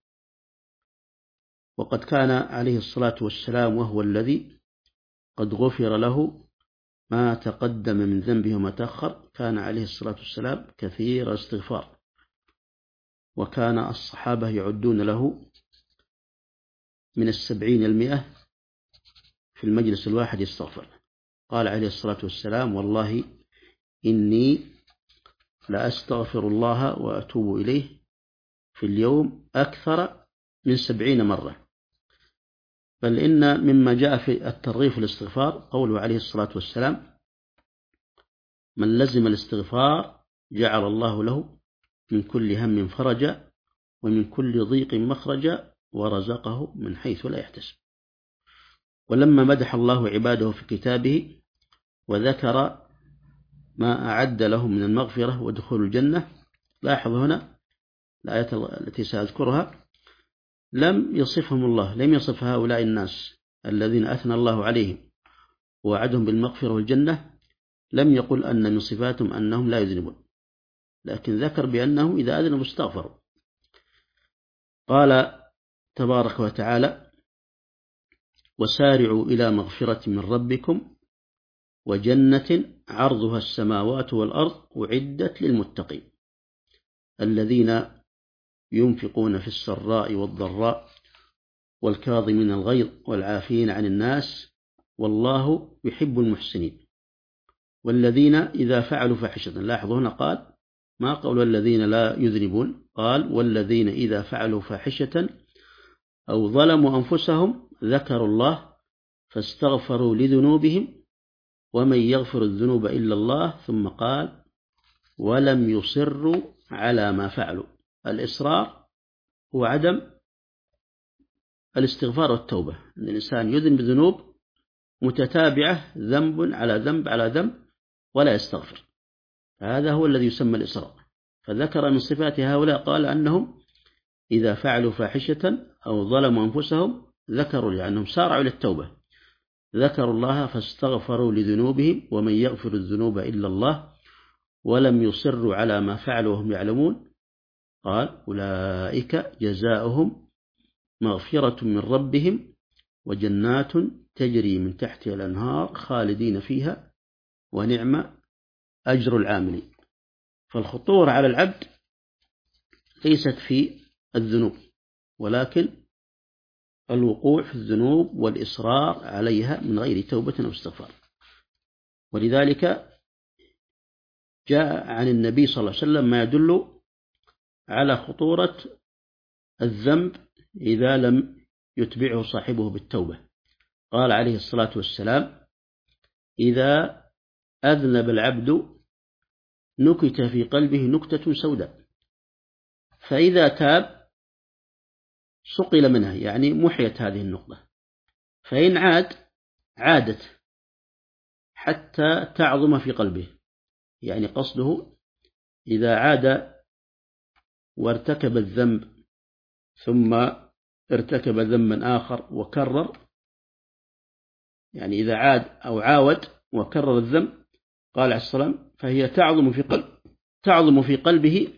وقد كان عليه الصلاة والسلام وهو الذي قد غفر له ما تقدم من ذنبه وما تأخر، كان عليه الصلاة والسلام كثير الاستغفار، وكان الصحابة يعدون له من السبعين المئة في المجلس الواحد يستغفر. قال عليه الصلاة والسلام: والله إني لأستغفر الله وأتوب إليه في اليوم أكثر من سبعين مرة. بل إن مما جاء في الترغيب في الاستغفار قوله عليه الصلاة والسلام: من لزم الاستغفار جعل الله له من كل هم فرجا ومن كل ضيق مخرجا ورزقه من حيث لا يحتسب. ولما مدح الله عباده في كتابه وذكر ما أعد لهم من المغفرة ودخول الجنة، لاحظ هنا الآية التي سأذكرها لم يصفهم الله، لم يصف هؤلاء الناس الذين أثنى الله عليهم ووعدهم بالمغفرة والجنة، لم يقل أن من صفاتهم أنهم لا يذنبون، لكن ذكر بأنهم إذا أذنبوا استغفروا. قال تبارك وتعالى: وسارعوا إلى مغفرة من ربكم وجنة عرضها السماوات والأرض أعدت للمتقين الذين ينفقون في السراء والضراء والكاظمين الغيظ والعافين عن الناس والله يحب المحسنين والذين إذا فعلوا فاحشة. لاحظوا هنا قال ما قول الذين لا يذنبون، قال والذين إذا فعلوا فاحشة أو ظلموا أنفسهم ذكروا الله فاستغفروا لذنوبهم ومن يغفر الذنوب إلا الله، ثم قال ولم يصروا على ما فعلوا. الإصرار هو عدم الاستغفار والتوبة، أن الإنسان يذنب ذنوب متتابعة ذنب على ذنب على ذنب ولا يستغفر، هذا هو الذي يسمى الإصرار. فذكر من صفات هؤلاء قال أنهم إذا فعلوا فاحشة أو ظلموا أنفسهم ذكروا لأنهم سارعوا إلى التوبة ذكروا الله فاستغفروا لذنوبهم ومن يغفر الذنوب إلا الله ولم يصروا على ما فعلوا وهم يعلمون، قال أولئك جزاؤهم مغفرة من ربهم وجنات تجري من تحتها الأنهار خالدين فيها ونعم أجر العاملين. فالخطورة على العبد ليست في الذنوب، ولكن الوقوع في الذنوب والإصرار عليها من غير توبة أو استغفار. ولذلك جاء عن النبي صلى الله عليه وسلم ما يدل على خطورة الذنب إذا لم يتبعه صاحبه بالتوبة. قال عليه الصلاة والسلام: إذا أذنب العبد نكت في قلبه نكتة سوداء، فإذا تاب سقل منها، يعني محيت هذه النقطة، فإن عاد عادت حتى تعظم في قلبه، يعني قصده إذا عاد وارتكب الذنب ثم ارتكب ذنبا آخر وكرر، يعني إذا عاد أو عاود وكرر الذنب، قال عليه السلام فهي تعظم في قلب تعظم في قلبه.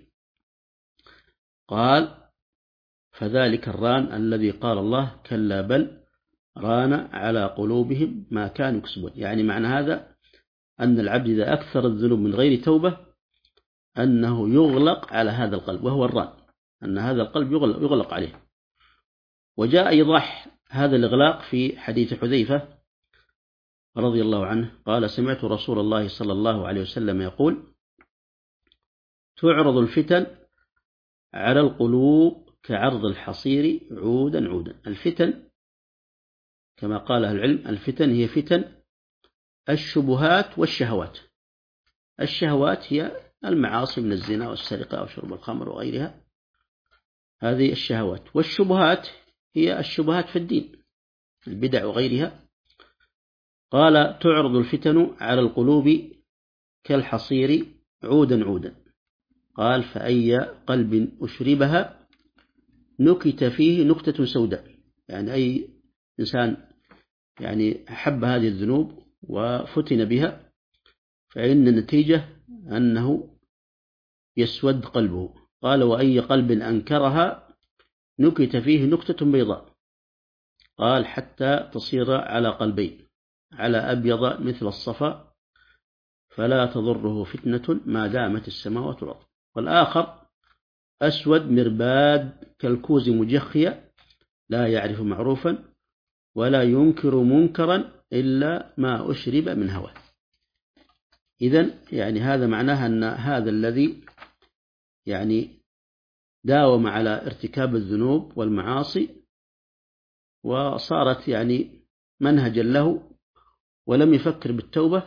قال فذلك الران الذي قال الله كلا بل ران على قلوبهم ما كانوا يكسبون. يعني معنى هذا أن العبد إذا أكثر الذنوب من غير توبة أنه يغلق على هذا القلب، وهو الران، أن هذا القلب يغلق, يغلق عليه. وجاء إيضاح هذا الإغلاق في حديث حذيفة رضي الله عنه قال سمعت رسول الله صلى الله عليه وسلم يقول تعرض الفتن على القلوب كعرض الحصير عودا عودا. الفتن كما قال أهل العلم الفتن هي فتن الشبهات والشهوات. الشهوات هي المعاصي من الزنا والسرقة أو شرب الخمر وغيرها، هذه الشهوات. والشبهات هي الشبهات في الدين، البدع وغيرها. قال تعرض الفتن على القلوب كالحصير عودا عودا. قال فأي قلب أشربها نكت فيه نكتة سوداء. يعني أي إنسان يعني حب هذه الذنوب وفتن بها فإن النتيجة أنه يسود قلبه. قال وأي قلب أنكرها نكت فيه نكتة بيضاء. قال حتى تصير على قلبين، على أبيض مثل الصفا فلا تضره فتنة ما دامت السماوات والأرض. والآخر أسود مرباد كالكوز مجخية لا يعرف معروفا ولا ينكر منكرا إلا ما أشرب من هواه. إذن يعني هذا معناه أن هذا الذي يعني داوم على ارتكاب الذنوب والمعاصي وصارت يعني منهجا له ولم يفكر بالتوبة،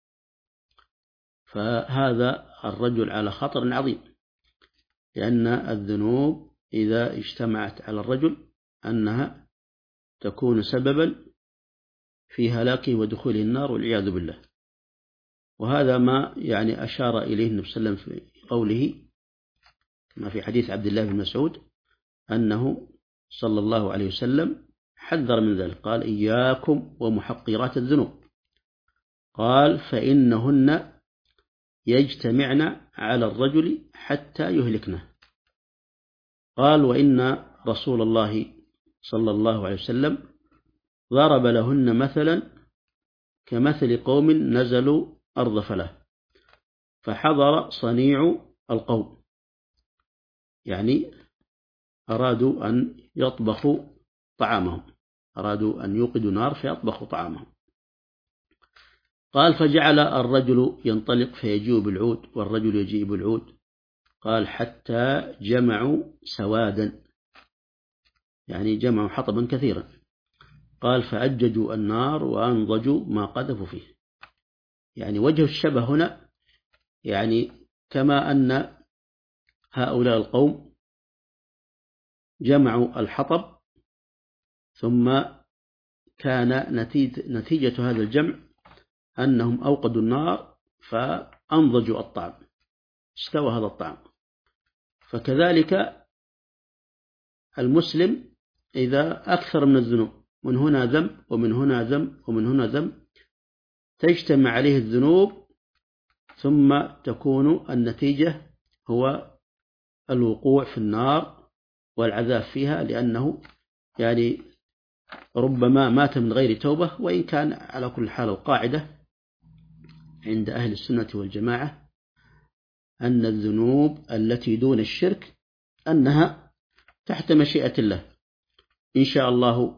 فهذا الرجل على خطر عظيم، لأن الذنوب إذا اجتمعت على الرجل أنها تكون سببا في هلاكه ودخوله النار والعياذ بالله. وهذا ما يعني أشار إليه النبي صلى الله عليه وسلم في قوله كما في حديث عبد الله بن مسعود أنه صلى الله عليه وسلم حذر من ذلك. قال إياكم ومحقرات الذنوب. قال فإنهن يجتمعن على الرجل حتى يهلكنه. قال وإن رسول الله صلى الله عليه وسلم ضرب لهن مثلا كمثل قوم نزلوا أرض فلاة فحضر صنيع القوم، يعني أرادوا أن يطبخوا طعامهم، أرادوا أن يوقدوا نار فيطبخوا طعامهم. قال فجعل الرجل ينطلق فيجيء بالعود والرجل يجيء بالعود. قال حتى جمعوا سوادا، يعني جمعوا حطبا كثيرا. قال فأججوا النار وأنضجوا ما قذفوا فيه. يعني وجه الشبه هنا يعني كما أن هؤلاء القوم جمعوا الحطب ثم كان نتيجة هذا الجمع أنهم أوقدوا النار فأنضجوا الطعام، استوى هذا الطعام. فكذلك المسلم إذا أكثر من الذنوب، من هنا ذنب ومن هنا ذنب ومن هنا ذنب، تجتمع عليه الذنوب ثم تكون النتيجة هو الوقوع في النار والعذاب فيها، لأنه يعني ربما مات من غير توبة. وإن كان على كل حال القاعدة عند أهل السنة والجماعة أن الذنوب التي دون الشرك أنها تحت مشيئة الله، إن شاء الله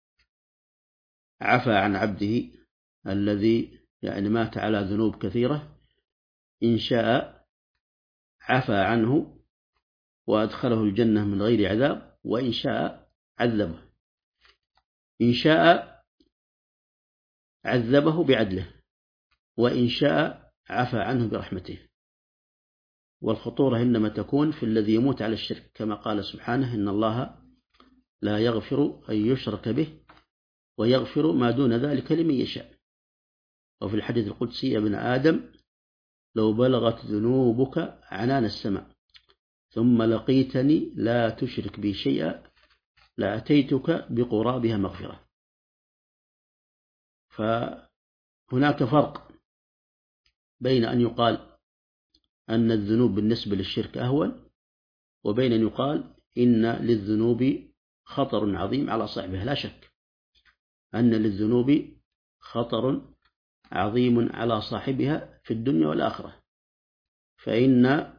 عفى عن عبده الذي يعني مات على ذنوب كثيرة، إن شاء عفى عنه وأدخله الجنة من غير عذاب، وإن شاء عذبه، إن شاء عذبه بعدله، وإن شاء عفى عنه برحمته. والخطورة إنما تكون في الذي يموت على الشرك، كما قال سبحانه إن الله لا يغفر أن يشرك به ويغفر ما دون ذلك لمن يشاء. وفي الحديث القدسي يا ابن آدم لو بلغت ذنوبك عنان السماء ثم لقيتني لا تشرك بي شيئا لأتيتك بقرابها مغفرة. فهناك فرق بين أن يقال أن الذنوب بالنسبة للشرك أهون، وبين أن يقال إن للذنوب خطر عظيم على صاحبها. لا شك أن للذنوب خطر عظيم على صاحبها في الدنيا والآخرة، فإن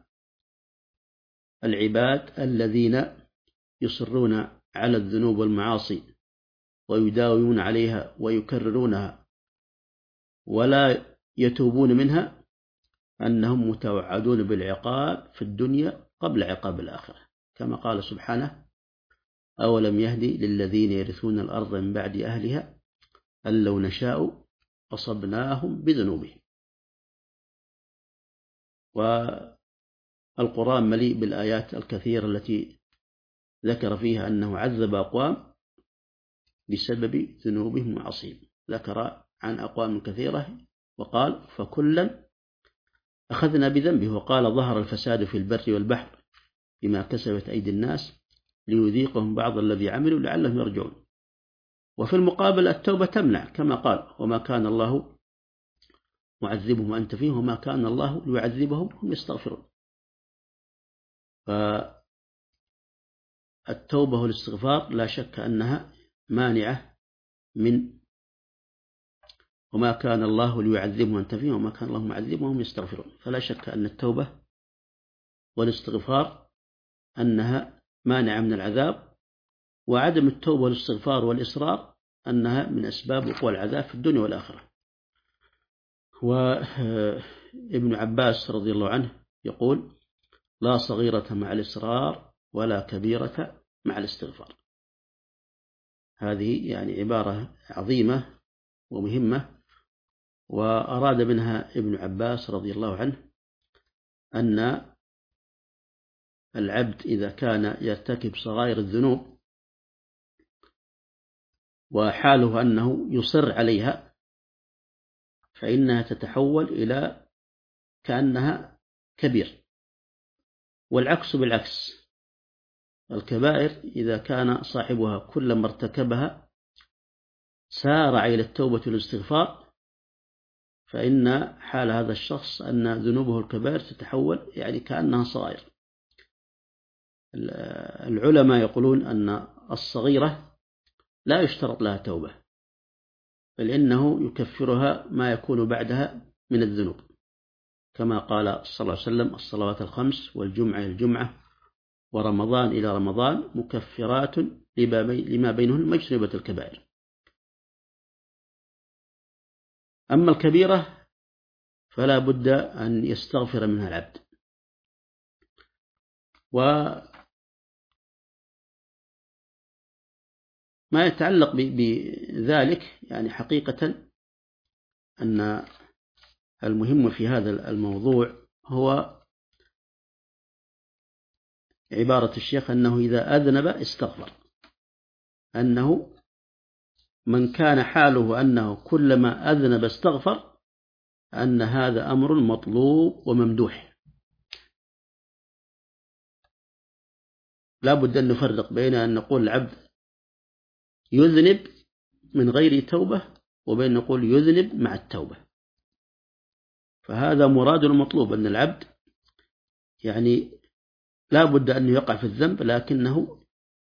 العباد الذين يصرون على الذنوب والمعاصي ويداومون عليها ويكررونها ولا يتوبون منها أنهم متوعدون بالعقاب في الدنيا قبل عقاب الآخرة، كما قال سبحانه: أولم يهدي للذين يرثون الأرض من بعد أهلها أن لو نشاء أصبناهم بذنوبهم. والقرآن مليء بالآيات الكثيرة التي ذكر فيها أنه عذب أقوام بسبب ذنوبهم وعصيهم، ذكر عن أقوام كثيرة وقال: فكلا أخذنا بذنبه، وقال: ظهر الفساد في البر والبحر بما كسبت أيدي الناس ليذيقهم بعض الذي عملوا لعلهم يرجعون. وفي المقابل التوبة تمنع، كما قال: وما كان الله معذبهم وأنت فيهم وما كان الله ليعذبهم هم يستغفرون. فالتوبة والاستغفار لا شك أنها مانعة من وما كان الله ليعذبهم وأنت فيهم وما كان الله معذبهم وهم يستغفرون. فلا شك أن التوبة والاستغفار أنها مانعة من العذاب، وعدم التوبة والاستغفار والإصرار أنها من أسباب وقوع العذاب في الدنيا والآخرة. وابن عباس رضي الله عنه يقول: لا صغيرة مع الإصرار ولا كبيرة مع الاستغفار. هذه يعني عبارة عظيمة ومهمة، وأراد منها ابن عباس رضي الله عنه أن العبد إذا كان يرتكب صغائر الذنوب وحاله أنه يصر عليها فإنها تتحول إلى كأنها كبير، والعكس بالعكس. الكبائر إذا كان صاحبها كلما ارتكبها سارع إلى التوبة والاستغفار فإن حال هذا الشخص أن ذنوبه الكبائر تتحول يعني كأنها صغائر. العلماء يقولون أن الصغيرة لا يشترط لها توبة، بل إنه يكفرها ما يكون بعدها من الذنوب، كما قال صلى الله عليه وسلم: الصلوات الخمس والجمعة إلى الجمعة ورمضان إلى رمضان مكفرات لما بينهن مجتنبة الكبائر. أما الكبيرة فلا بد أن يستغفر منها العبد. وما يتعلق بذلك يعني حقيقة أن المهم في هذا الموضوع هو عبارة الشيخ أنه إذا أذنب استغفر، أنه من كان حاله أنه كلما أذنب استغفر أن هذا أمر مطلوب وممدوح. لا بد أن نفرق بين أن نقول العبد يذنب من غير توبة وبين أن نقول يذنب مع التوبة. فهذا مراد المطلوب، أن العبد يعني لا بد أن يقع في الذنب لكنه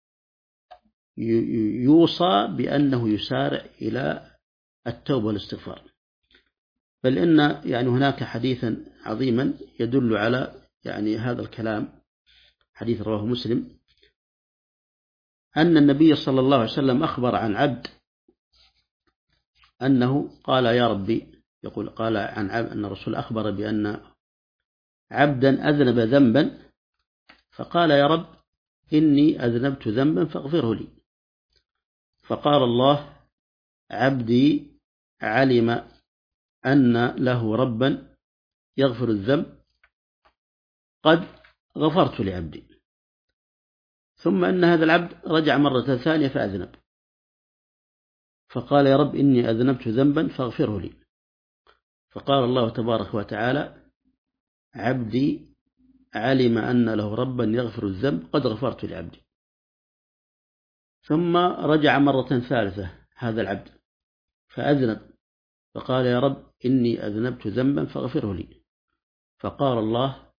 يوصى بأنه يسارع إلى التوبة والاستغفار. بل إن يعني هناك حديثا عظيما يدل على يعني هذا الكلام، حديث رواه مسلم، أن النبي صلى الله عليه وسلم أخبر عن عبد أنه قال: يا ربي، يقول قال عن عبد أن الرسول أخبر بأن عبدا أذنب ذنبا فقال: يا رب إني أذنبت ذنبا فاغفره لي. فقال الله: عبدي علم أن له ربا يغفر الذنب قد غفرت لعبدي. ثم أن هذا العبد رجع مرة ثانية فأذنب فقال: يا رب إني أذنبت ذنبا فاغفره لي. فقال الله تبارك وتعالى: عبدي علم أن له ربا يغفر الذنب قد غفرت لعبدي. ثم رجع مرة ثالثة هذا العبد فأذنب فقال: يا رب إني أذنبت ذنبا فاغفره لي. فقال الله: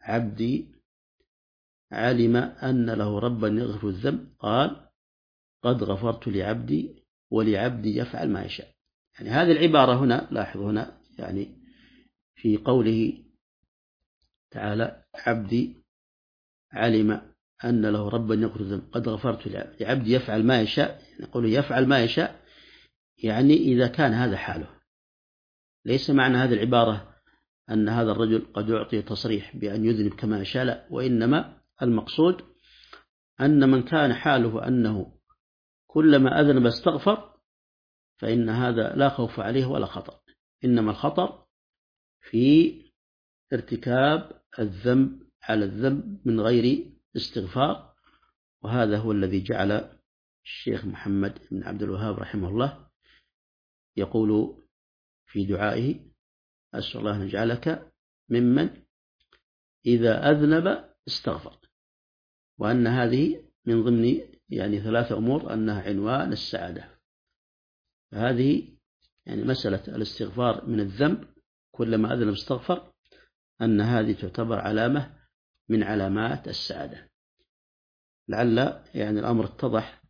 عبدي علم أن له ربا يغفر الذنب قال قد غفرت لعبدي ولعبدي يفعل ما يشاء. يعني هذه العبارة هنا، لاحظ هنا يعني في قوله تعالى عبدي علم أن له ربا يغفر الذنب قد غفرت لعبدي يفعل ما يشاء، نقول يفعل ما يشاء يعني إذا كان هذا حاله. ليس معنى هذه العبارة أن هذا الرجل قد يعطي تصريح بأن يذنب كما يشاء، لا، وإنما المقصود أن من كان حاله أنه كلما أذنب استغفر فإن هذا لا خوف عليه ولا خطر، إنما الخطر في ارتكاب الذنب على الذنب من غير استغفار. وهذا هو الذي جعل الشيخ محمد بن عبد الوهاب رحمه الله يقول في دعائه أسأل الله أن يجعلك ممن إذا أذنب استغفر، وأن هذه من ضمن يعني ثلاثة أمور أنها عنوان السعادة. فهذه يعني مسألة الاستغفار من الذنب كلما أذنب استغفر، أن هذه تعتبر علامة من علامات السعادة. لعل يعني الأمر اتضح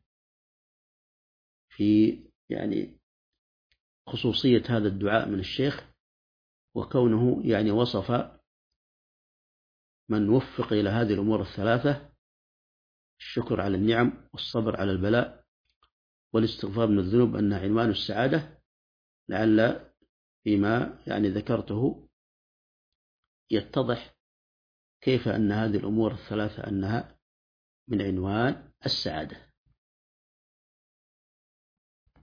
في يعني خصوصية هذا الدعاء من الشيخ، وكونه يعني وصف من وفق إلى هذه الأمور الثلاثة: الشكر على النعم والصبر على البلاء والاستغفار من الذنوب، أنها عنوان السعادة. لعل فيما يعني ذكرته يتضح كيف أن هذه الأمور الثلاثة أنها من عنوان السعادة.